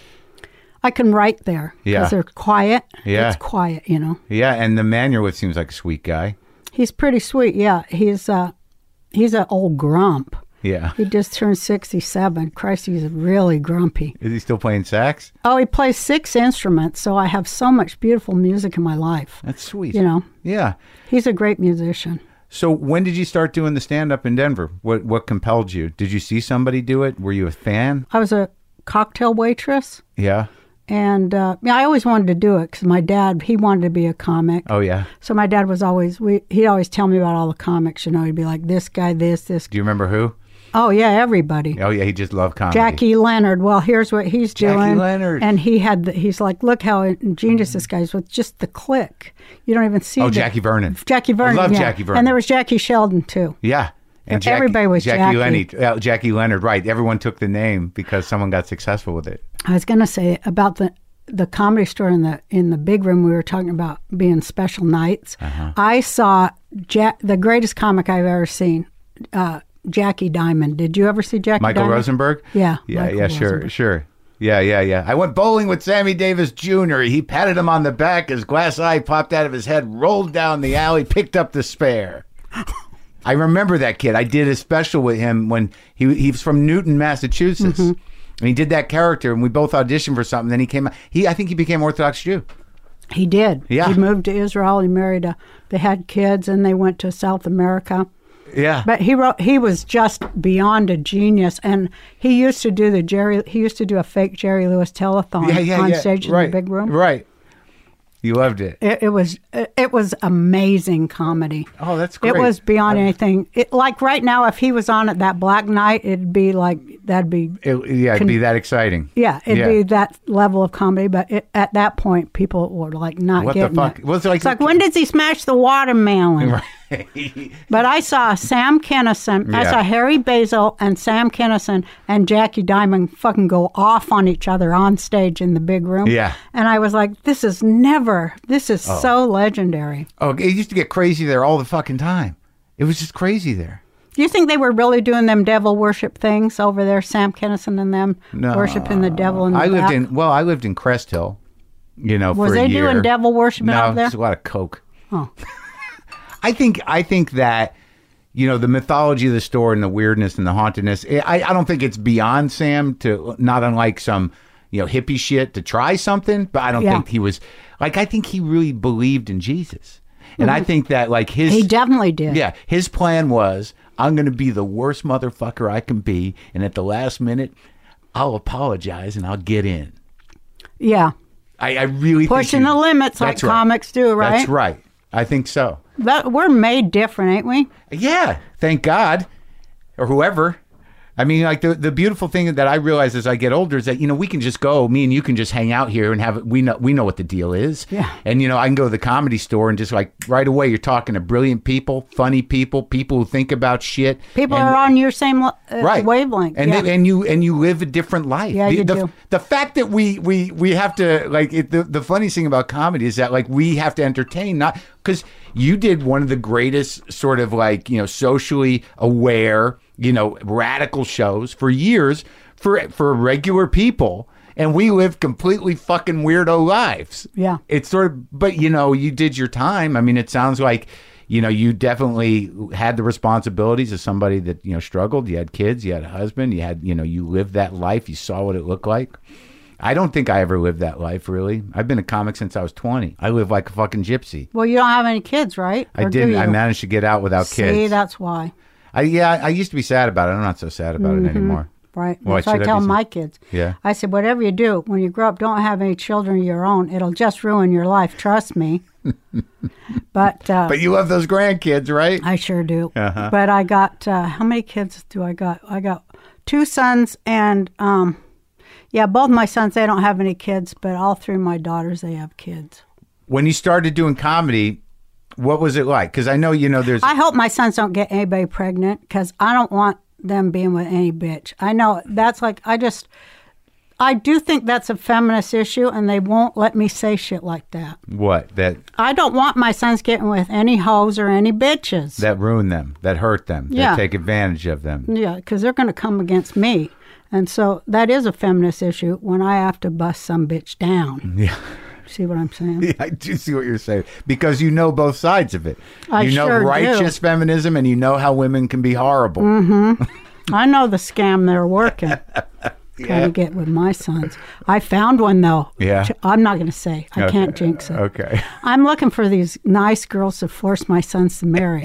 I can write there. Yeah. Because they're quiet. Yeah. It's quiet, you know? Yeah, and the man you're with seems like a sweet guy. He's pretty sweet, yeah. He's uh, he's an old grump. Yeah. He just turned sixty-seven. Christ, he's really grumpy. Is he still playing sax? Oh, he plays six instruments, so I have so much beautiful music in my life. That's sweet. You know? Yeah. He's a great musician. So when did you start doing the stand-up in Denver? What what compelled you? Did you see somebody do it? Were you a fan? I was a cocktail waitress. Yeah. And uh, yeah, I always wanted to do it because my dad, he wanted to be a comic. Oh, yeah. So my dad was always, we, he'd always tell me about all the comics, you know. He'd be like, this guy, this, this. Do you remember who? Oh, yeah, everybody. Oh, yeah, he just loved comedy. Jackie Leonard. Well, here's what he's Jackie doing. Leonard. And he had, the, he's like, look how ingenious this guy is with just the click. You don't even see Oh, the, Jackie Vernon. Jackie Vernon, I love yeah. Jackie Vernon. And there was Jackie Sheldon, too. Yeah. And Jackie, everybody was Jackie. Jackie. Leonard, uh, Jackie Leonard, right. Everyone took the name because someone got successful with it. I was going to say about the the Comedy Store in the in the big room. We were talking about being special nights. Uh-huh. I saw Jack, the greatest comic I've ever seen, uh, Jackie Diamond. Did you ever see Jackie Michael Diamond? Rosenberg? Yeah. Yeah, Michael yeah, sure, Rosenberg. sure. Yeah, yeah, yeah. I went bowling with Sammy Davis Junior He patted him on the back. His glass eye popped out of his head, rolled down the alley, picked up the spare. I remember that kid. I did a special with him when he he was from Newton, Massachusetts. Mm-hmm. And he did that character, and we both auditioned for something. Then he came out. He, I think he became Orthodox Jew. He did. Yeah. He moved to Israel. He married a. They had kids, and they went to South America. Yeah. But he wrote. He was just beyond a genius, and he used to do the Jerry. He used to do a fake Jerry Lewis telethon yeah, yeah, on yeah. stage right. in the big room. Right. You loved it. It, it was it was amazing comedy. Oh, that's great. It was beyond uh, anything. It, like right now, if he was on at that Black Night, it'd be like that'd be it, yeah, it'd be that exciting. yeah, it'd yeah. be that level of comedy. But it, at that point, people were like not What getting the fuck? it. Well, it's like, It's like when does he smash the watermelon? Right. But I saw Sam Kinison, I Yeah. saw Harry Basil and Sam Kinison and Jackie Diamond fucking go off on each other on stage in the big room. Yeah. And I was like, this is never, this is Oh. so legendary. Oh, it used to get crazy there all the fucking time. It was just crazy there. Do you think they were really doing them devil worship things over there, Sam Kinison and them No. worshiping the devil in the I lived back? in, well, I lived in Crest Hill, you know, Was for a they year. doing devil worshiping no, out there? it's a lot of coke. Oh. I think I think that, you know, the mythology of the store and the weirdness and the hauntedness, I, I don't think it's beyond Sam to, not unlike some, you know, hippie shit to try something, but I don't Yeah. think he was, like, I think he really believed in Jesus. And I think that, like, his... He definitely did. Yeah, his plan was, I'm going to be the worst motherfucker I can be, and at the last minute, I'll apologize and I'll get in. Yeah. I, I really Pushing think he- the limits like That's right. comics do, right? That's right. I think so. That, we're made different, ain't we? Yeah, thank God. Or whoever. I mean, like the, the beautiful thing that I realize as I get older is that, you know, we can just go, me and you can just hang out here and have, we know, we know what the deal is. Yeah. And, you know, I can go to the Comedy Store and just like right away, you're talking to brilliant people, funny people, people who think about shit. People and, are on your same uh, right. wavelength. And, yeah. they, and you, and you live a different life. Yeah, the, you the, do. The fact that we, we, we have to like, it, the, the funniest thing about comedy is that like we have to entertain, not because you did one of the greatest sort of like, you know, socially aware, you know, radical shows for years for for regular people, and we live completely fucking weirdo lives. Yeah. It's sort of, but you know, you did your time. I mean, it sounds like, you know, you definitely had the responsibilities of somebody that, you know, struggled. You had kids, you had a husband, you had, you know, you lived that life, you saw what it looked like. I don't think I ever lived that life, really. I've been a comic since I was twenty. I live like a fucking gypsy. Well, you don't have any kids, right? I Or do didn't. you? I managed to get out without See, kids. that's why. I, yeah, I used to be sad about it. I'm not so sad about Mm-hmm. it anymore. Right. Why That's what I should I tell be so- my kids. Yeah. I said, whatever you do, when you grow up, don't have any children of your own. It'll just ruin your life. Trust me. but uh, But you love those grandkids, right? I sure do. Uh-huh. But I got, uh, how many kids do I got? I got two sons and, um, yeah, both my sons, they don't have any kids, but all three of my daughters, they have kids. When you started doing comedy, what was it like? Because I know, you know, there's... I hope my sons don't get anybody pregnant because I don't want them being with any bitch. I know that's like, I just, I do think that's a feminist issue and they won't let me say shit like that. What? That I don't want my sons getting with any hoes or any bitches. that ruin them, that hurt them, Yeah. that take advantage of them. Yeah, because they're going to come against me. And so that is a feminist issue when I have to bust some bitch down. Yeah. See what I'm saying? Yeah, I do see what you're saying. Because you know both sides of it. I you know sure do. righteous feminism and you know how women can be horrible. Mm-hmm. I know the scam they're working. Yeah. Trying to get with my sons. I found one, though. Yeah. I'm not going to say. I Okay. can't jinx it. Okay. I'm looking for these nice girls to force my sons to marry.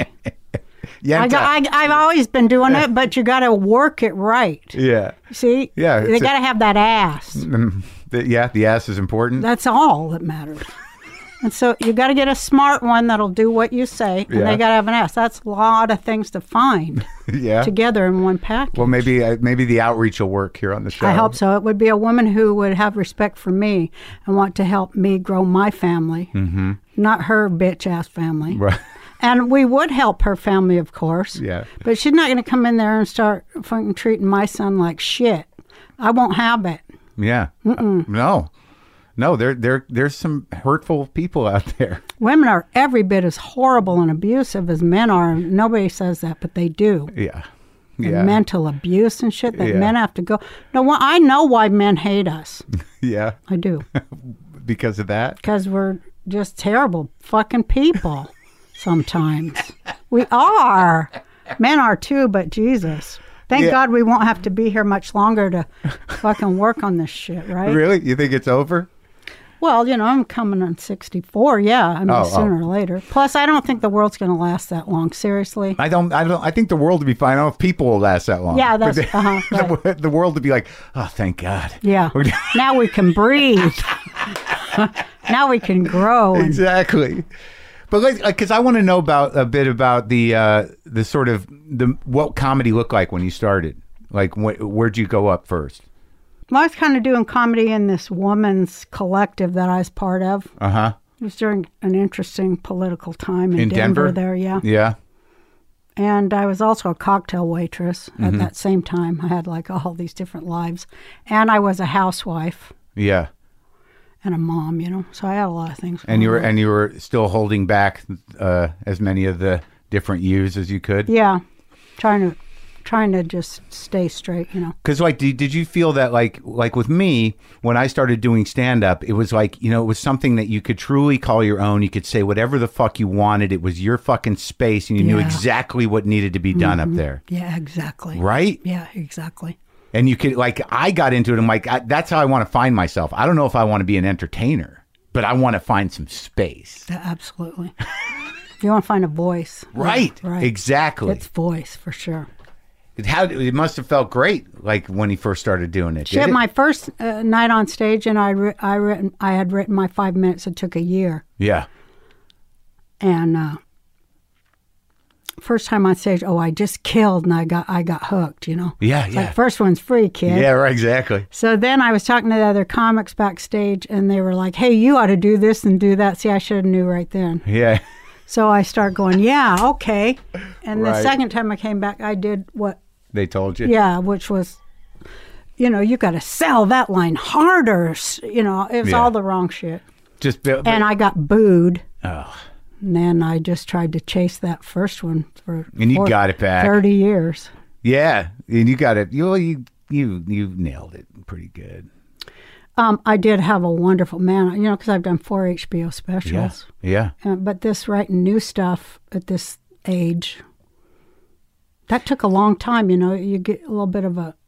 Yeah. I got, I, I've always been doing it, but you got to work it right. yeah. See? Yeah, They it's a- got to have that ass. Mm, the- yeah, the ass is important. That's all that matters. And so you got to get a smart one that'll do what you say, and Yeah. they got to have an ass. That's a lot of things to find yeah. together in one package. Well, maybe uh, maybe the outreach will work here on the show. I hope so. It would be a woman who would have respect for me and want to help me grow my family, mm-hmm. not her bitch ass family. Right. And we would help her family, of course. Yeah. But she's not going to come in there and start fucking treating my son like shit. I won't have it. Yeah. Mm-mm. No. No, there there there's some hurtful people out there. Women are every bit as horrible and abusive as men are. Nobody says that, but they do. Yeah. The Yeah. mental abuse and shit that Yeah. men have to go. No, well, I know why men hate us. Yeah. I do. Because of that. Because we're just terrible fucking people sometimes. We are. Men are too, but Jesus. Thank Yeah. God we won't have to be here much longer to fucking work on this shit, right? Really? You think it's over? Well, you know, I'm coming on sixty-four. Yeah, I mean, Oh, sooner oh. or later. Plus, I don't think the world's going to last that long. Seriously. I don't. I don't. I think the world would be fine. I don't know if people will last that long. Yeah, that's- But the, uh-huh, the, the world would be like, oh, thank God. Yeah. Now we can breathe. Now we can grow. And, Exactly. But like, because I want to know about a bit about the uh, the sort of the what comedy looked like when you started. Like, wh- where'd you go up first? well, I was kind of doing comedy in this woman's collective that I was part of. Uh huh. It was during an interesting political time in, In Denver, Denver? there, yeah. Yeah. And I was also a cocktail waitress Mm-hmm. at that same time. I had like all these different lives. And I was a housewife Yeah. and a mom, you know. So I had a lot of things. And you were going on. and you were still holding back uh, as many of the different yous as you could. Yeah. Trying to trying to just stay straight, you know. Because like, did, did you feel that like like with me when I started doing stand up, it was like, you know, it was something that you could truly call your own. You could say whatever the fuck you wanted. It was your fucking space, and you knew Yeah. exactly what needed to be done up there, Yeah, exactly. right? Yeah, exactly. And you could like, I got into it. I'm like, I, that's how I want to find myself. I don't know if I want to be an entertainer, but I want to find some space. Yeah, absolutely. You want to find a voice. Right. Right. Exactly. It's voice for sure. It, how, it must have felt great, like when he first started doing it. Shit, did it? my first uh, night on stage, and I ri- I written I had written my five minutes. It took a year, Yeah. and uh, first time on stage, oh, I just killed and I got I got hooked, you know. Yeah, It's yeah. like, first one's free, kid. Yeah, right, exactly. So then I was talking to the other comics backstage, and they were like, hey, you ought to do this and do that. See, I should have knew right then. Yeah. So I start going, yeah, okay. And Right. the second time I came back, I did what, They told you? yeah, which was, you know, you got to sell that line harder. s- You know, it was Yeah. all the wrong shit. Just bu- And I got booed. oh. And then I just tried to chase that first one for And you for got it back. thirty years. Yeah, and you got it. You you you you nailed it pretty good. Um, I did have a wonderful man, you know, because I've done four H B O Yeah, specials. yeah. Uh, but this writing new stuff at this age, that took a long time. You know, you get a little bit of a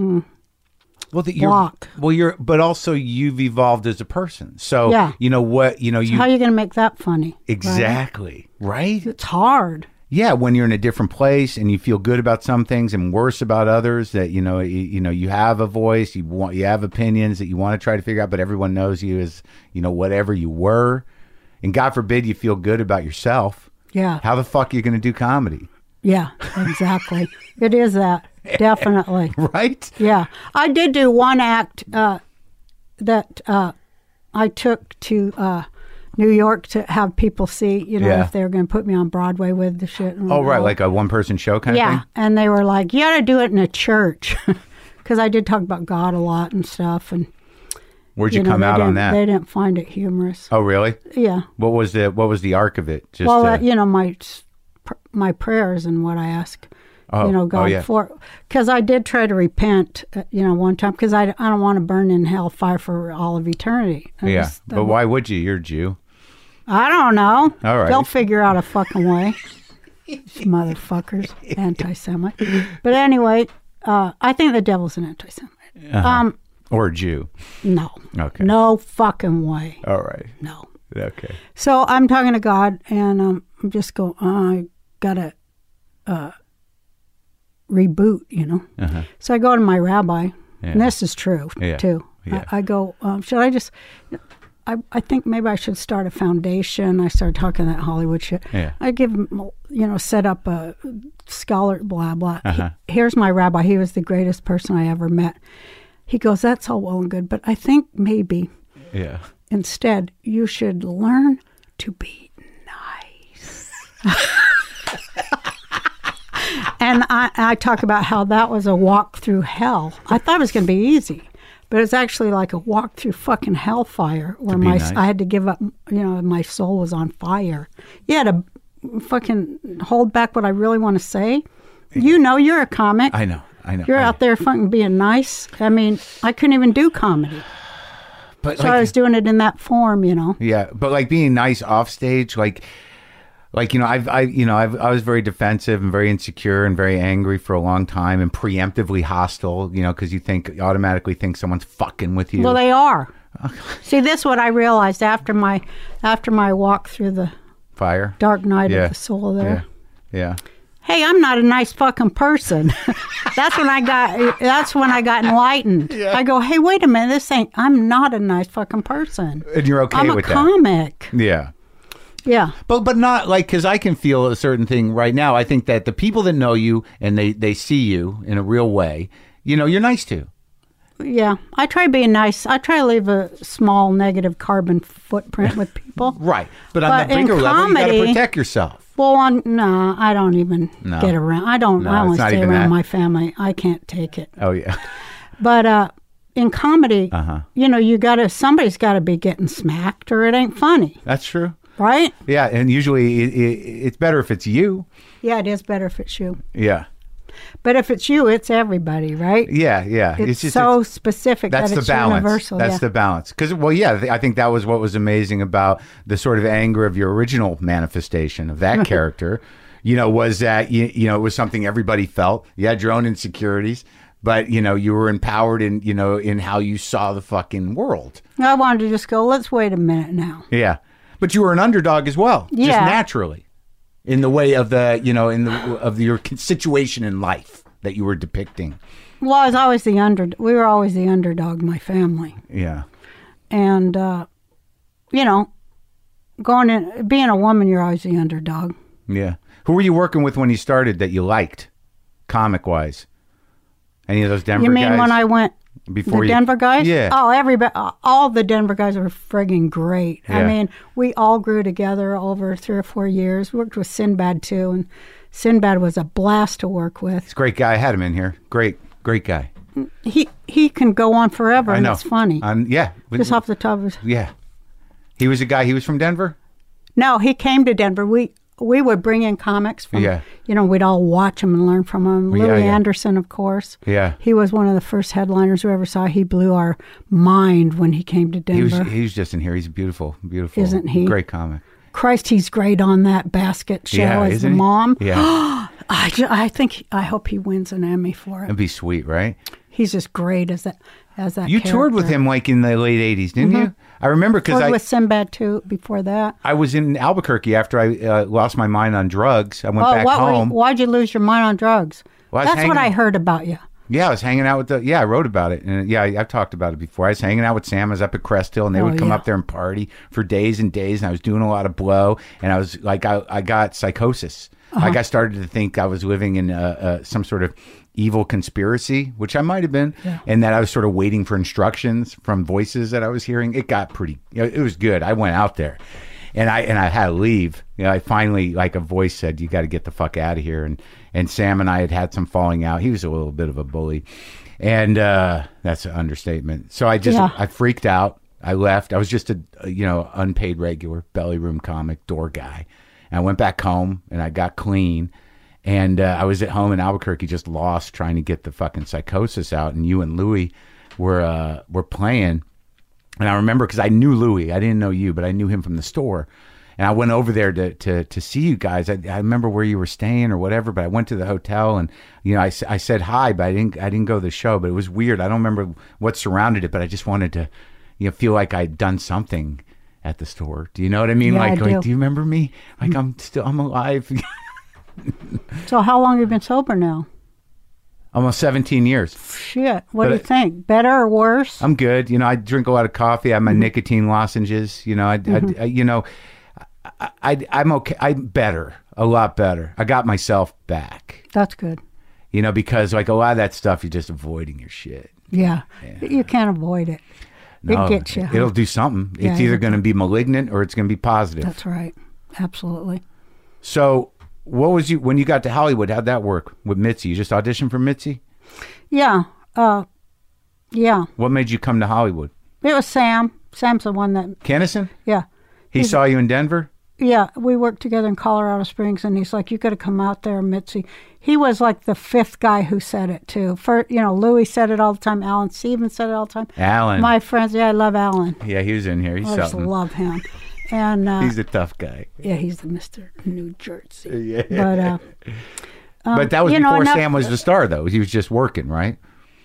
Well, the, you're, block. well, you're, but also you've evolved as a person. So Yeah. you know what you know you How are you going to make that funny? right? exactly right. It's hard. Yeah, when you're in a different place and you feel good about some things and worse about others, that you know, you, you know, you have a voice, you want, you have opinions that you want to try to figure out, but everyone knows you as, you know, whatever you were, and God forbid you feel good about yourself. Yeah. How the fuck are you going to do comedy, Yeah, exactly. It is that. Definitely. right? Yeah. I did do one act uh, that uh, I took to uh, New York to have people see, you know, Yeah. if they were going to put me on Broadway with the shit. And Oh, right, all. like a one person show kind of Yeah. thing. And they were like, you ought to do it in a church. Because I did talk about God a lot and stuff. And Where'd you, know, come they out on didn't- that? They didn't find it humorous. Oh, really? Yeah. What was the what was the arc of it? Just Well, uh, uh, you know, my my prayers and what I ask, Oh, you know, oh, God yeah. for. Because I did try to repent, uh, you know, one time, because I, I don't want to burn in hellfire for all of eternity. I yeah. just- But why would you? You're a Jew. I don't know. All right. They'll figure out a fucking way. These motherfuckers, anti-Semite. But anyway, uh, I think the devil's an anti-Semite. Uh-huh. Um, Or a Jew. no. Okay. No fucking way. All right. No. Okay. So I'm talking to God, and um, I'm just going, oh, I gotta uh, reboot, you know. Uh-huh. So I go to my rabbi, Yeah. and this is true Yeah. too. Yeah. I, I go, um, should I just? I, I think maybe I should start a foundation. I started talking that Hollywood shit. Yeah. I give him, you know, set up a scholar, blah blah. Uh-huh. He- here's my rabbi. He was the greatest person I ever met. He goes, that's all well and good, but I think maybe Yeah. instead you should learn to be nice. And I, I talk about how that was a walk through hell. I thought it was going to be easy, but it's actually like a walk through fucking hellfire where be my nice. I had to give up. You know, my soul was on fire. You had to fucking hold back what I really want to say. You know, you're a comic. I know. I know. You're I out there fucking being nice. I mean, I couldn't even do comedy, But so like, I was doing it in that form. You know. yeah, but like being nice off stage, like, like you know, I've, I, you know, I've, I was very defensive and very insecure and very angry for a long time and preemptively hostile. You know, because you think you automatically think someone's fucking with you. Well, they are. See, this is what I realized after my after my walk through the Fire. dark night Yeah. of the soul there. Yeah. Yeah. Hey, I'm not a nice fucking person. That's when I got that's when I got enlightened. I go, hey, wait a minute, this ain't I'm not a nice fucking person. And you're okay I'm a with that. comic. Yeah. Yeah. But but not like, because I can feel a certain thing right now. I think that the people that know you and they, they see you in a real way, you know, you're nice to. Yeah. I try being nice. I try to leave a small negative carbon footprint with people. Right. But on But the in bigger level, you got to comedy- protect yourself. Well, on no, I don't even No. get around. I don't. No, I it's only not stay even around that. my family. I can't take it. Oh, yeah. But uh, in comedy, Uh-huh. you know, you gotta somebody's got to be getting smacked, or it ain't funny, That's true. right? Yeah. And usually it, it, it's better if it's you. Yeah, it is better if it's you. Yeah. But if it's you, it's everybody, right? Yeah. Yeah. It's, just so it's- specific that's that the it's balance. universal. That's yeah. the balance. Because, well, yeah, th- I think that was what was amazing about the sort of anger of your original manifestation of that character. You know, was that you, you know it was something everybody felt. You had your own insecurities, but you know you were empowered in you know in how you saw the fucking world. I wanted to just go. Let's wait a minute now. Yeah, but you were an underdog as well, just Yeah. naturally, in the way of the you know in the of your situation in life that you were depicting. Well, I was always the under. We were always the underdog, my family, Yeah, and uh, you know, going in being a woman, you're always the underdog. yeah. Who were you working with when you started that you liked, comic wise? Any of those Denver You mean guys? when I went, Before the you- Denver guys? Yeah. Oh, everybody, all the Denver guys were friggin' great. Yeah. I mean, we all grew together over three or four years. Worked with Sinbad too, and Sinbad was a blast to work with. He's a great guy. I had him in here. Great, great guy. He he can go on forever, I and know. it's funny. Um, yeah. Just off the top of his... Yeah. He was a guy. He was from Denver? No, he came to Denver. We we would bring in comics from, Yeah. you know, we'd all watch them and learn from them. Yeah, Louis yeah. Anderson, of course. Yeah. He was one of the first headliners we ever saw. He blew our mind when he came to He was, Denver. he was just in here. He's beautiful, beautiful. Isn't he? Great comic. Christ, he's great on that basket show Yeah, as the isn't he? mom. Yeah. I, ju- I think, I hope he wins an Emmy for it. That'd be sweet, right? He's just great as that as that You toured with character. him like in the late eighties, didn't you? I remember because Toured I with Sinbad too before that. I was in Albuquerque after I uh, lost my mind on drugs. I went Oh, back what were you- home. why'd you lose your mind on drugs? Well, I was That's what I hanging- heard about you. Yeah, I was hanging out with the. Yeah, I wrote about it, and yeah, I, I've talked about it before. I was hanging out with Sam. I was up at Crest Hill, and they Oh, would come yeah. up there and party for days and days. And I was doing a lot of blow, and I was like, I, I got psychosis. Uh-huh. Like I started to think I was living in uh, uh, some sort of evil conspiracy, which I might have been, Yeah. and that I was sort of waiting for instructions from voices that I was hearing. It got pretty. You know, it was good. I went out there. And I and I had to leave. You know, I finally, like a voice said, "You got to get the fuck out of here." And and Sam and I had had some falling out. He was a little bit of a bully, and uh, that's an understatement. So I just Yeah. I freaked out. I left. I was just a, a you know unpaid regular belly room comic door guy. And I went back home and I got clean. And uh, I was at home in Albuquerque, just lost, trying to get the fucking psychosis out. And you and Louie were uh, were playing. And I remember because I knew Louie. I didn't know you, but I knew him from the store. And I went over there to to, to see you guys. I, I remember where you were staying or whatever, but I went to the hotel and, you know, I, s- I said hi, but I didn't I didn't go to the show. But it was weird. I don't remember what surrounded it, but I just wanted to, you know, feel like I'd done something at the store. Do you know what I mean? Yeah, like, I like, do. do you remember me? Like, I'm still, I'm alive. So how long have you been sober now? Almost seventeen years. Shit. What But do you I- think? Better or worse? I'm good. You know, I drink a lot of coffee. I have my nicotine lozenges. You know, I, I- I- you know, I, I, I'm okay. I'm better, a lot better. I got myself back. That's good. You know, because like a lot of that stuff, you're just avoiding your shit. Yeah. You can't avoid it. No, it gets you. huh? It'll do something. Yeah, it's either it'll going to be malignant or it's going to be positive. That's right. Absolutely. So, what was you when you got to Hollywood? How'd that work with Mitzi? You just auditioned for Mitzi? Yeah. Uh, yeah. What made you come to Hollywood? It was Sam. Sam's the one that, Kennison? yeah. He He's- saw you in Denver? Yeah, we worked together in Colorado Springs, and he's like, "You got to come out there, Mitzi." He was like the fifth guy who said it too. For you know, Louis said it all the time. Alan Stevens said it all the time. Alan. My friends, yeah, I love Alan. yeah, he was in here. He's I just something. love him. And uh, He's a tough guy. yeah, he's the Mister New Jersey. Yeah. But uh, um, But that was you know, before enough- Sam was the star, though. He was just working, right?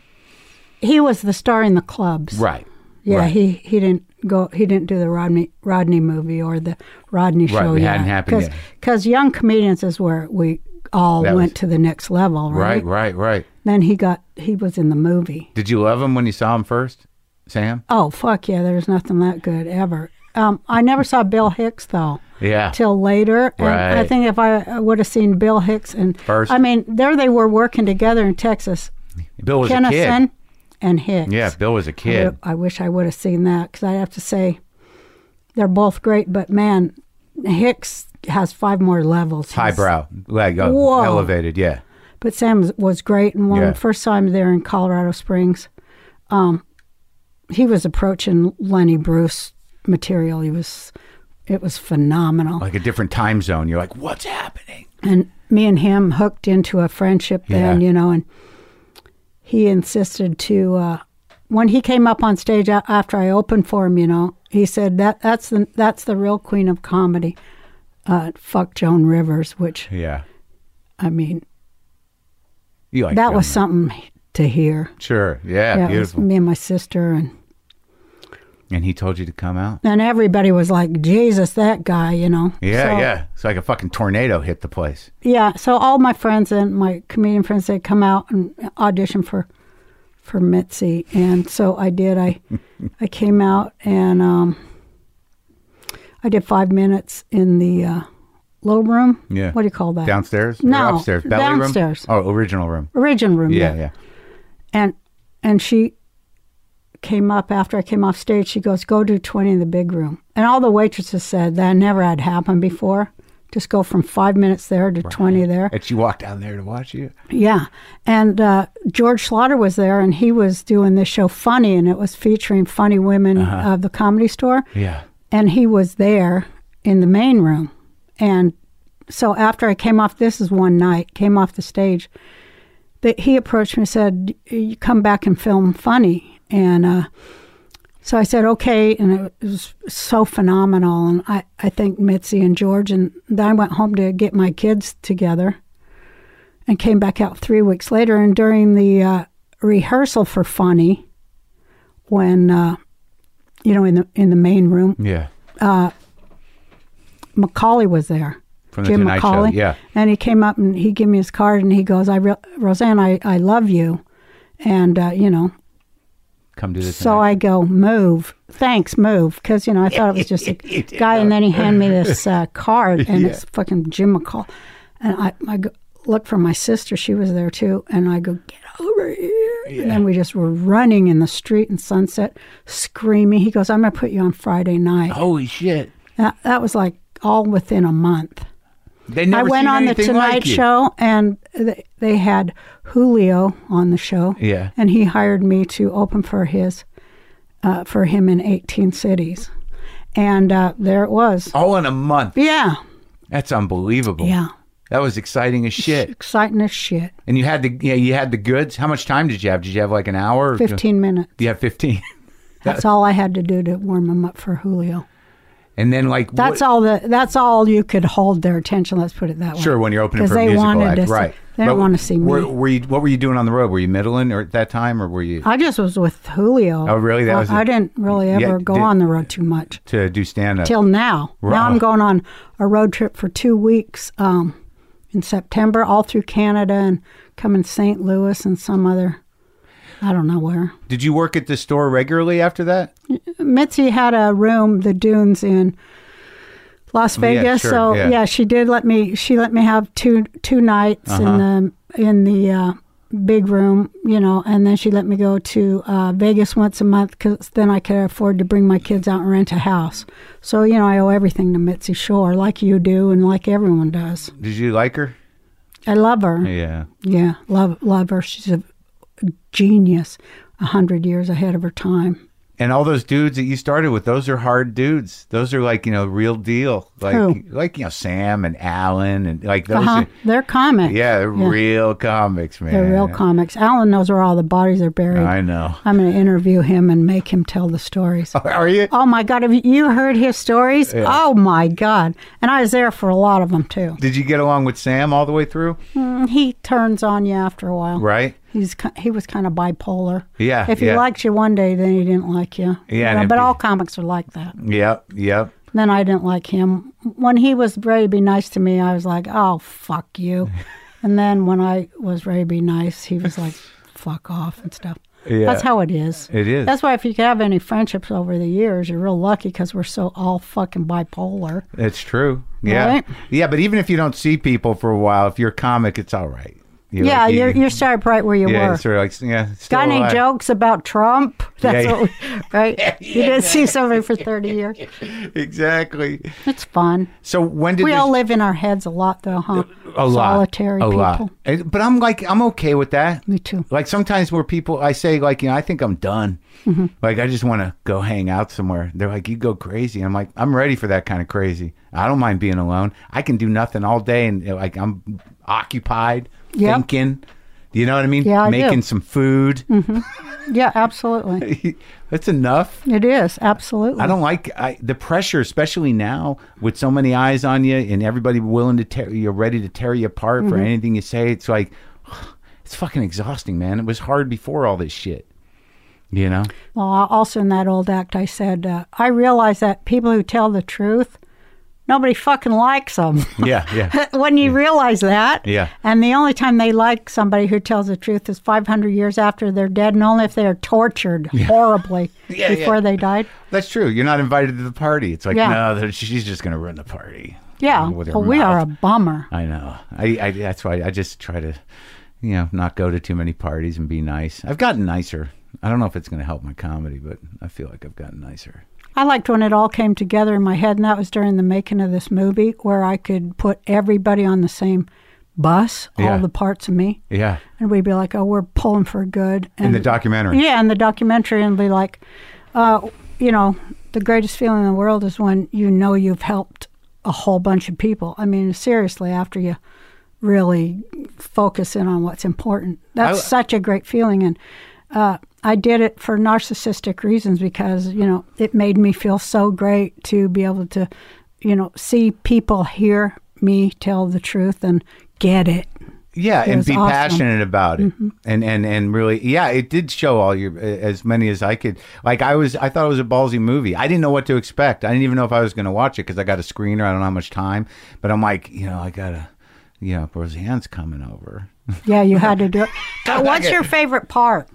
he was the star in the clubs. Right. Yeah, Right. he he didn't go. He didn't do the Rodney Rodney movie or the Rodney Right, show it yet. hadn't happened yet. Because Young Comedians is where we all That went was- to the next level, Right, right? right, right. Then he got he was in the movie. Did you love him when you saw him first, Sam? Oh fuck yeah! There's nothing that good ever. Um, I never saw Bill Hicks though Yeah. till later, and I Right. think if I would have seen Bill Hicks and First. I mean there they were working together in Texas, Bill was a Kennison kid. and Hicks. Yeah, Bill was a I, kid. w- I wish I would have seen that because I have to say they're both great, but man, Hicks has five more levels. He's- Highbrow. Like, uh, Whoa. elevated, yeah. But Sam was- was great, and when Yeah. the first time there in Colorado Springs, um, he was approaching Lenny Bruce material. He was, it was phenomenal. Like a different time zone. You're like, what's happening? And me and him hooked into a friendship then, Yeah. you know, and he insisted to, uh, when he came up on stage a- after I opened for him, you know, he said that that's the that's the real queen of comedy. Uh, fuck Joan Rivers, which Yeah. I mean, You like that was Joan. something to hear. Sure. Yeah, Yeah, it was beautiful. me and my sister, and And he told you to come out? and everybody was like, Jesus, that guy, you know. Yeah, So- yeah. It's like a fucking tornado hit the place. Yeah, so all my friends and my comedian friends, they come out and audition for for Mitzi, and so I did. I I came out and um, I did five minutes in the uh, little room. Yeah. What do you call that? Downstairs? No, Or upstairs. Belly downstairs. room? Oh, original room. Original room. Yeah, yeah. And and she came up after I came off stage. She goes, "Go do twenty in the big room." And all the waitresses said that never had happened before. Just go from five minutes there to right. twenty there. And she walked down there to watch you? Yeah. And uh, George Slaughter was there, and he was doing this show Funny, and it was featuring funny women uh-huh. of the Comedy Store. Yeah. And he was there in the main room. And so after I came off, this is one night, came off the stage, that he approached me and said, "You come back and film Funny." And uh, so I said, okay, and it was so phenomenal. And I, I thanked Mitzi and George, and then I went home to get my kids together and came back out three weeks later. And during the uh, rehearsal for Funny, when, uh, you know, in the in the main room, yeah, uh, Macaulay was there. From the Jim Tonight Macaulay. Show, yeah. And he came up and he gave me his card, and he goes, "I re- Roseanne, I, I love you. And, uh, you know, come to the so I go, move. Thanks, move. Because, you know, I thought it was just a guy. And then he handed me this uh, card, and yeah. it's fucking Jim McCall. And I, I go, look for my sister. She was there, too. And I go, "Get over here." Yeah. And then we just were running in the street in Sunset, screaming. He goes, "I'm going to put you on Friday night." Holy shit. That, that was like all within a month. They never I went on the Tonight like Show, and they, they had Julio on the show. Yeah. And he hired me to open for his, uh, for him in eighteen cities. And uh, there it was. All in a month. Yeah. That's unbelievable. Yeah. That was exciting as shit. Exciting as shit. And you had the yeah, you had the goods. How much time did you have? Did you have like an hour? Or Fifteen minutes. You have fifteen. That's all I had to do to warm him up for Julio. And then, like, that's what, all the that's all you could hold their attention. Let's put it that way. Sure, when you're opening for a they musical wanted act, to right? See, they didn't want to see me. Were, were you? What were you doing on the road? Were you middling or at that time, or were you? I just was with Julio. Oh, really? That I, was. I didn't really ever yeah, go did, on the road too much to do stand up till now. Right. Now I'm going on a road trip for two weeks um, in September, all through Canada, and coming Saint Louis and some other. I don't know where. Did you work at the store regularly after that? Mitzi had a room, the Dunes, in Las Vegas. Yeah, sure, so yeah. yeah, she did let me. She let me have two two nights uh-huh. in the in the uh, big room, you know, and then she let me go to uh, Vegas once a month because then I could afford to bring my kids out and rent a house. So you know, I owe everything to Mitzi Shore, like you do, and like everyone does. Did you like her? I love her. Yeah. Yeah, love love her. She's a genius, a hundred years ahead of her time. And all those dudes that you started with, those are hard dudes. Those are like, you know, real deal. Like, Who? like you know, Sam and Alan and like those. Uh-huh. Are, they're comics. yeah, they're yeah. real comics, man. They're real comics. Alan knows where all the bodies are buried. I know. I'm going to interview him and make him tell the stories. Are you? Oh, my God. Have you heard his stories? Yeah. Oh, my God. And I was there for a lot of them, too. Did you get along with Sam all the way through? Mm, he turns on you after a while. Right. He's He was kind of bipolar. Yeah. If he yeah. liked you one day, then he didn't like you. Yeah. You know, but be, all comics are like that. Yep. Yep. Then I didn't like him. When he was ready to be nice to me, I was like, oh, fuck you. And then when I was ready to be nice, he was like, fuck off and stuff. Yeah. That's how it is. It is. That's why if you could have any friendships over the years, you're real lucky because we're so all fucking bipolar. It's true. Yeah. Right? Yeah, but even if you don't see people for a while, if you're a comic, it's all right. You're yeah, like, you, you're you're started right where you yeah, were. sort of like, yeah, still Got any alive. jokes about Trump? That's Yeah. what we, right? Yeah, You didn't see somebody for thirty years. Exactly. It's fun. So when did We this, all live in our heads a lot, though, huh? a lot, Solitary a people. lot. And- But I'm like, I'm okay with that. Me too. Like sometimes where people, I say like, you know, I think I'm done. Mm-hmm. Like I just want to go hang out somewhere. They're like, you go crazy. I'm like, I'm ready for that kind of crazy. I don't mind being alone. I can do nothing all day and like I'm occupied, Yep. thinking. You know what I mean? Yeah, I Making do. some food. Yeah, absolutely. That's enough. It is, absolutely. I don't like I, the pressure, especially now with so many eyes on you and everybody willing to tear you're ready to tear you apart Mm-hmm. for anything you say. It's like, it's fucking exhausting, man. It was hard before all this shit. You know? Well, also in that old act, I said, uh, I realize that people who tell the truth, nobody fucking likes them. Yeah, yeah. When you realize that. Yeah. And the only time they like somebody who tells the truth is five hundred years after they're dead, and only if they are tortured horribly Yeah, before yeah. they died. That's true. You're not invited to the party. It's like, Yeah. no, they're- she's just going to ruin the party. Yeah. with her Well, we mouth. are a bummer. I know. I, I that's why I just try to, you know, not go to too many parties and be nice. I've gotten nicer. I don't know if it's going to help my comedy, but I feel like I've gotten nicer. I liked when it all came together in my head, and that was during the making of this movie, where I could put everybody on the same bus, all Yeah. the parts of me, Yeah. and we'd be like, "Oh, we're pulling for good." And In the documentary. yeah, in the documentary, and be like, uh, you know, the greatest feeling in the world is when you know you've helped a whole bunch of people. I mean, seriously, after you really focus in on what's important, that's I- such a great feeling. And uh, I did it for narcissistic reasons because, you know, it made me feel so great to be able to, you know, see people hear me tell the truth and get it. Yeah, It and was be awesome. passionate about it, mm-hmm. and and and really, yeah, it did show all your as many as I could. Like I was, I thought it was a ballsy movie. I didn't know what to expect. I didn't even know if I was going to watch it because I got a screener. I don't know how much time, but I'm like, you know, I gotta, you know, Roseanne's coming over. Yeah, you had to do it. But what's your favorite part?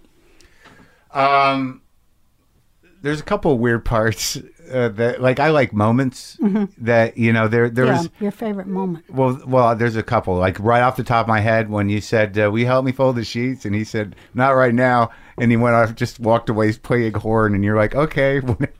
Um, there's a couple of weird parts uh, that, like, I like moments mm-hmm. that you know there there yeah, was. your favorite moment. Well, well, there's a couple. Like right off the top of my head, when you said, uh, "Will you help me fold the sheets?" and he said, "Not right now," and he went off, just walked away playing horn, and you're like, "Okay."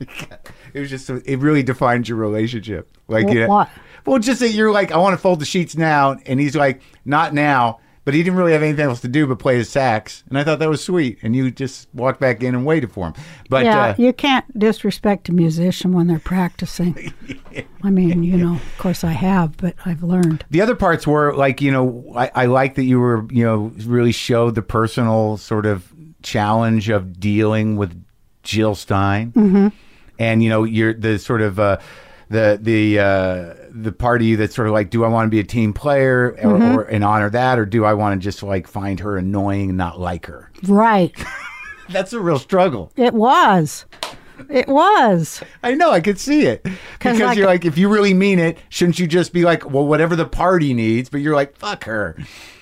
It was just, it really defined your relationship. Like, Well, you know, what? well, just that you're like, "I want to fold the sheets now," and he's like, "Not now." But he didn't really have anything else to do but play his sax, and I thought that was sweet. And you just walked back in and waited for him. But yeah, uh, you can't disrespect a musician when they're practicing. I mean, you know, of course I have, but I've learned. the other parts were like, you know, I, I like that you were, you know, really showed the personal sort of challenge of dealing with Jill Stein, mm-hmm. and you know, you're the sort of uh, the the uh, the part of you that's sort of like, do I want to be a team player or, mm-hmm. or and honor that, or do I want to just like find her annoying and not like her? Right. That's a real struggle. It was. It was. I know, I could see it. Because like, you're like, if you really mean it, shouldn't you just be like, well, whatever the party needs, but you're like, fuck her.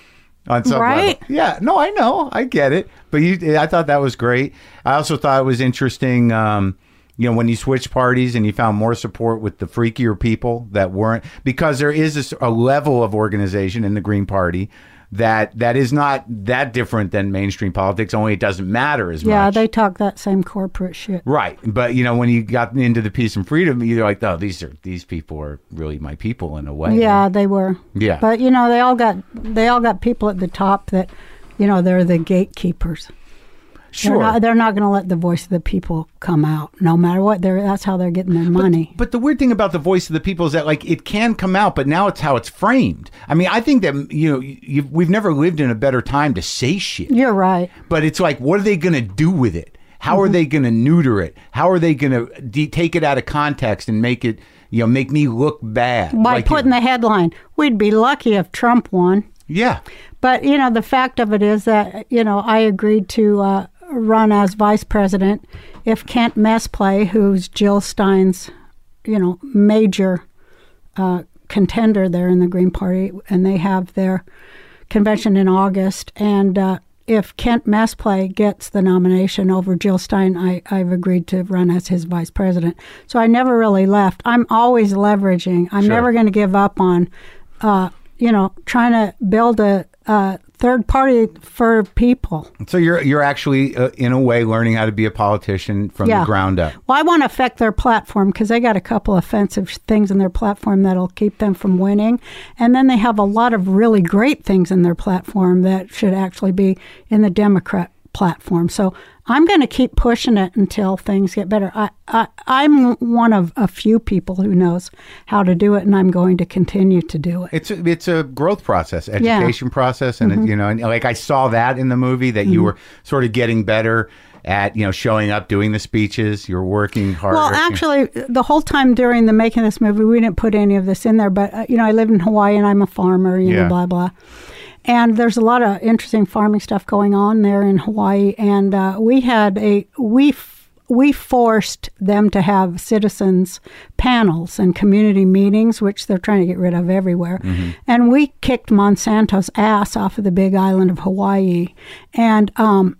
On some right? level. Yeah, no, I know. I get it. But you, I thought that was great. I also thought it was interesting, um, you know, when you switched parties and you found more support with the freakier people that weren't, because there is a, a level of organization in the Green Party that that is not that different than mainstream politics, only it doesn't matter as yeah, much. Yeah, they talk that same corporate shit. Right. But, you know, when you got into the peace and freedom, you're like, oh, these are these people are really my people in a way. Yeah, they were. Yeah. But, you know, they all got they all got people at the top that, you know, they're the gatekeepers. Sure. They're not, they're not going to let the voice of the people come out, no matter what. They're, that's how they're getting their money. But, but the weird thing about the voice of the people is that, like, it can come out, but now it's how it's framed. I mean, I think that, you know, you've, we've never lived in a better time to say shit. You're right. But it's like, what are they going to do with it? How mm-hmm. are they going to neuter it? How are they going to de- take it out of context and make it, you know, make me look bad? By like, putting the headline, we'd be lucky if Trump won. Yeah. But, you know, the fact of it is that, you know, I agreed to uh, run as vice president if Kent Messplay, who's Jill Stein's, you know, major uh, contender there in the Green Party, and they have their convention in August, and uh, if Kent Messplay gets the nomination over Jill Stein, I, I've agreed to run as his vice president. So I never really left. I'm always leveraging. I'm Sure. never going to give up on, uh, you know, trying to build a, a third party for people. So you're you're actually, uh, in a way, learning how to be a politician from Yeah. the ground up. Well, I want to affect their platform because they got a couple offensive things in their platform that'll keep them from winning. And then they have a lot of really great things in their platform that should actually be in the Democrat platform. So I'm going to keep pushing it until things get better. I, I, I'm one of a few people who knows how to do it, and I'm going to continue to do it. It's a, it's a growth process, education yeah. process, and mm-hmm. it, you know, and like I saw that in the movie that mm-hmm. you were sort of getting better at, you know, showing up, doing the speeches. You're working harder. Well, actually, the whole time during the making of this movie, we didn't put any of this in there. But uh, you know, I live in Hawaii, and I'm a farmer. You yeah. know, blah blah. And there's a lot of interesting farming stuff going on there in Hawaii. And uh, we had a we f- we forced them to have citizens panels and community meetings, which they're trying to get rid of everywhere. Mm-hmm. And we kicked Monsanto's ass off of the big island of Hawaii. And um,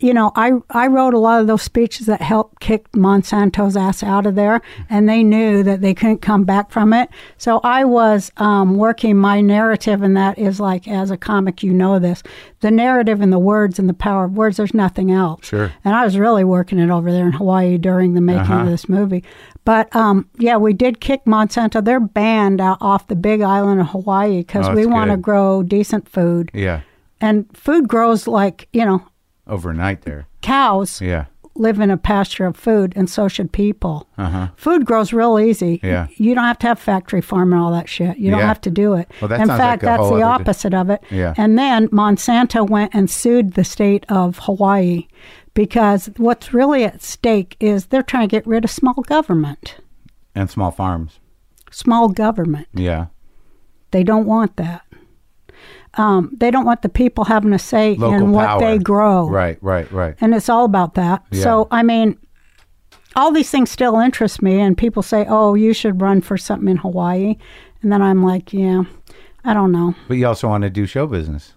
you know, I, I wrote a lot of those speeches that helped kick Monsanto's ass out of there, and they knew that they couldn't come back from it. So I was um, working my narrative, and that is like, as a comic, you know this, the narrative and the words and the power of words, there's nothing else. Sure. And I was really working it over there in Hawaii during the making Uh-huh. of this movie. But, um, yeah, we did kick Monsanto. They're banned out off the big island of Hawaii because Oh, we that's want to good. grow decent food. Yeah. And food grows like, you know, Overnight there. cows Yeah. live in a pasture of food, and so should people. Uh-huh. Food grows real easy. Yeah. You don't have to have factory farm and all that shit. You don't Yeah. have to do it. Well, that in sounds fact, like a that's whole the other di- opposite of it. Yeah. And then Monsanto went and sued the state of Hawaii because what's really at stake is they're trying to get rid of small government. And small farms. Small government. Yeah. They don't want that. Um, they don't want the people having a say Local in what power. they grow. Right, right, right. And it's all about that. Yeah. So, I mean, all these things still interest me, and people say, oh, you should run for something in Hawaii. And then I'm like, yeah, I don't know. But you also want to do show business.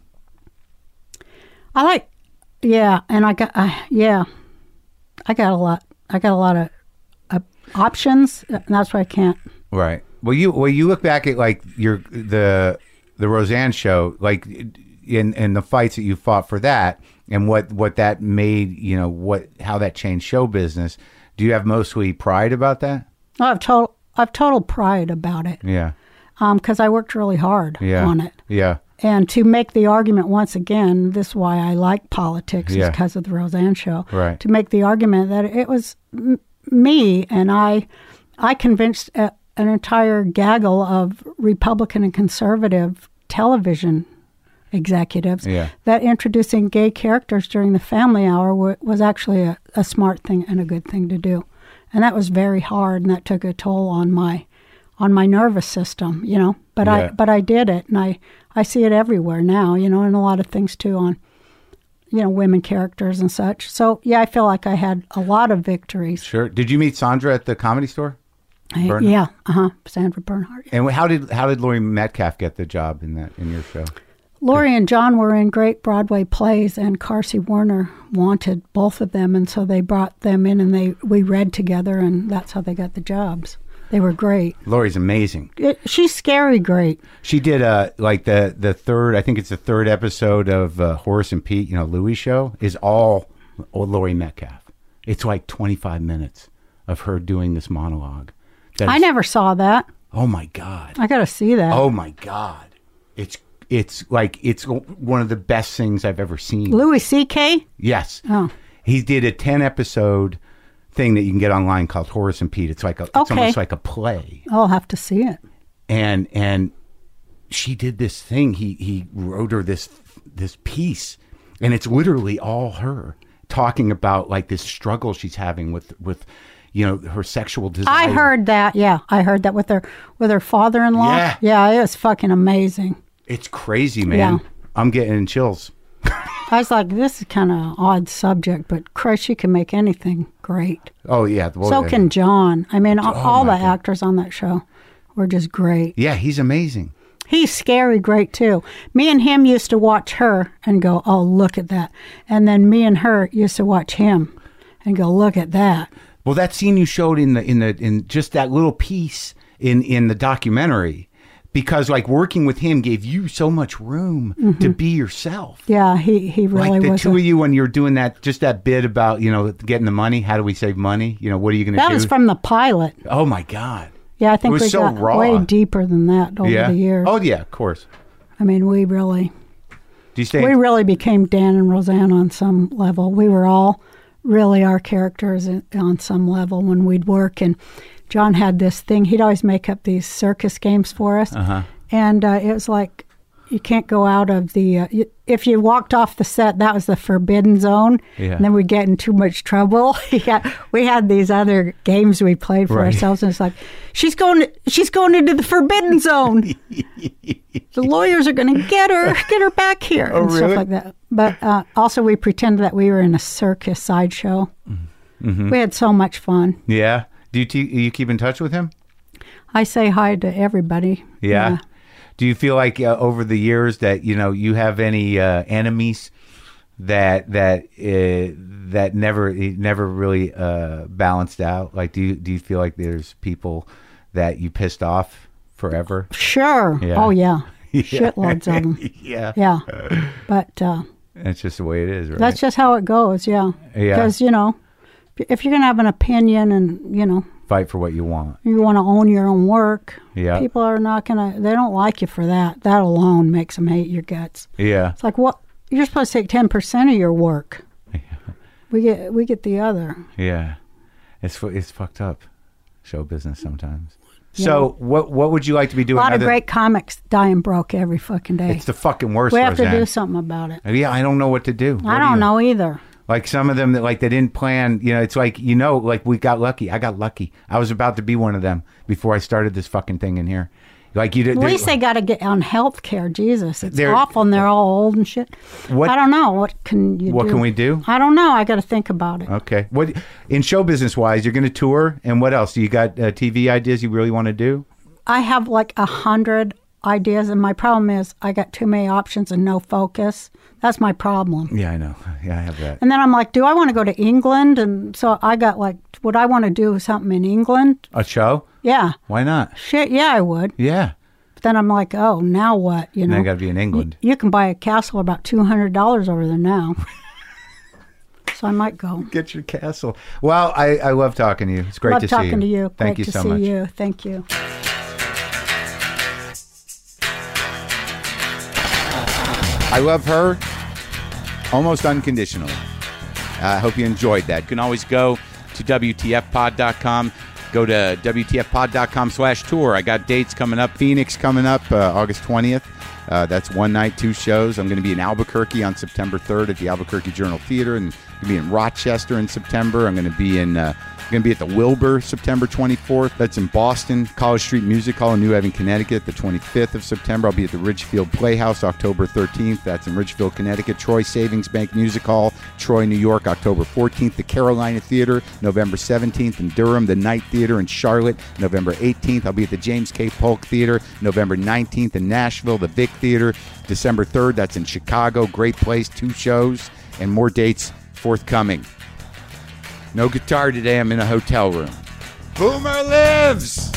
I like, yeah, and I got, I, yeah, I got a lot, I got a lot of uh, options, and that's why I can't. Right. Well, you well you look back at like your the the Roseanne show, like in in the fights that you fought for that, and what what that made, you know, what how that changed show business. Do you have mostly pride about that? I have total, I have total pride about it, Yeah. um, because I worked really hard Yeah. on it. Yeah. And to make the argument once again, this is why I like politics, Yeah. is because of the Roseanne show. Right. To make the argument that it was m- me and I, I convinced a, an entire gaggle of Republican and conservative television executives Yeah. that introducing gay characters during the family hour w- was actually a, a smart thing and a good thing to do. And that was very hard, and that took a toll on my on my nervous system, you know. But Yeah. I but I did it, and I, I see it everywhere now, you know, and a lot of things too on, you know, women characters and such. So yeah, I feel like I had a lot of victories. Sure. Did you meet Sandra at the Comedy Store? I- Bernhardt? yeah, uh huh. Sandra Bernhardt. And how did how did Laurie Metcalf get the job in that in your show? Laurie and John were in great Broadway plays, and Carsey Werner wanted both of them, and so they brought them in, and they we read together, and that's how they got the jobs. They were great. Laurie's amazing. It, she's scary great. She did uh like the the third, I think it's the third episode of uh, Horace and Pete, you know, Louis show is all all Laurie Metcalf. It's like twenty-five minutes of her doing this monologue. That I is- never saw that. Oh my God. I got to see that. Oh my God. It's it's like it's one of the best things I've ever seen. Louis C K? Yes. Oh. He did a ten episode thing that you can get online called Horace and Pete. It's like a, it's Okay. almost like a play. I'll have to see it. and and she did this thing. He he wrote her this this piece, and it's literally all her talking about like this struggle she's having with with you know her sexual desire. I heard that. Yeah, I heard that with her with her father-in-law. Yeah. yeah, it was fucking amazing. It's crazy, man. Yeah. I'm getting chills. I was like, this is kind of odd subject, but Christ, she can make anything great. Oh yeah, well, So yeah. can John. I mean, all, all the my God. actors on that show were just great. Yeah, he's amazing. He's scary great too. Me and him used to watch her and go, oh, look at that. And then me and her used to watch him and go, look at that. Well, that scene you showed in the in the in just that little piece in in the documentary, because like working with him gave you so much room to be yourself. Yeah, he, he really Like the was. two a- of you when you're doing that, just that bit about, you know, getting the money. How do we save money? You know, what are you going to that do? was from the pilot. Oh my God. Yeah, I think It was we so got raw. way deeper than that over Yeah. the years. Oh yeah, of course. I mean, we really, Do you stay? we really became Dan and Roseanne on some level. We were all really our characters in, on some level when we'd work. And John had this thing. He'd always make up these circus games for us. Uh-huh. And uh, it was like, you can't go out of the, uh, you, if you walked off the set, that was the forbidden zone. Yeah. And then we'd get in too much trouble. yeah, we had these other games we played for Right. ourselves. And it's like, she's going, she's going into the forbidden zone. The lawyers are going to get her, get her back here, Oh, and really? stuff like that. But uh, also, we pretended that we were in a circus sideshow. Mm-hmm. We had so much fun. Yeah. Do you, t- you keep in touch with him? I say hi to everybody. Yeah. Do you feel like uh, over the years that, you know, you have any uh, enemies that that uh, that never it never really uh, balanced out? Like, do you do you feel like there's people that you pissed off forever? Sure. Yeah. Oh yeah. Yeah. Shitloads of them. Yeah. Yeah. But uh, That's just the way it is, right? that's just how it goes. Yeah. Yeah. Because you know, if you're gonna have an opinion and you know Fight for what you want. you want to own your own work, Yeah. people are not gonna. They don't like you for that. That alone makes them hate your guts. Yeah. It's like what you're supposed to take ten percent of your work. We get we get the other. Yeah. It's fu- it's fucked up. Show business sometimes. So what what would you like to be A doing? lot of other- great comics dying broke every fucking day. It's the fucking worst. we have to Roseanne. do something about it. Yeah, I don't know what to do. What I do don't you- know either. Like some of them that like they didn't plan, you know, it's like, you know, like we got lucky. I got lucky. I was about to be one of them before I started this fucking thing in here. Like you did. At least they got to get on health care. Jesus, it's They're- awful and they're all old and shit. What- I don't know. What can you What do? can we do? I don't know. I got to think about it. Okay. What in show business wise, you're going to tour, and what else? You got uh, T V ideas you really want to do? I have like a hundred ideas, and my problem is I got too many options and no focus. That's my problem. Yeah, I know. Yeah, I have that. And then I'm like, do I want to go to England? And so I got like, would I want to do something in England? A show? Yeah. Why not? Shit, yeah, I would. Yeah. But then I'm like, oh, now what? You know, Now I got to be in England. you can buy a castle about two hundred dollars over there now. So I might go. Get your castle. Well, I, I love talking to you. It's great Love to see you. talking to you. Thank Great you to so see much. you. Thank you. I love her almost unconditionally. I hope you enjoyed that. You can always go to W T F pod dot com. Go to W T F pod dot com slash tour. I got dates coming up. Phoenix coming up uh, August twentieth. Uh, that's one night, two shows. I'm going to be in Albuquerque on September third at the Albuquerque Journal Theater, and I'm going to be in Rochester in September. I'm going to be in. Uh, I'm going to be at the Wilbur September twenty-fourth. That's in Boston. College Street Music Hall in New Haven, Connecticut, the twenty-fifth of September. I'll be at the Ridgefield Playhouse October thirteenth. That's in Ridgefield, Connecticut. Troy Savings Bank Music Hall, Troy, New York, October fourteenth. The Carolina Theater, November seventeenth. In Durham, the Knight Theater in Charlotte, November eighteenth. I'll be at the James K. Polk Theater, November nineteenth. In Nashville, the Vic Theater, December third. That's in Chicago. Great place. Two shows and more dates forthcoming. No guitar today. I'm in a hotel room. Boomer lives!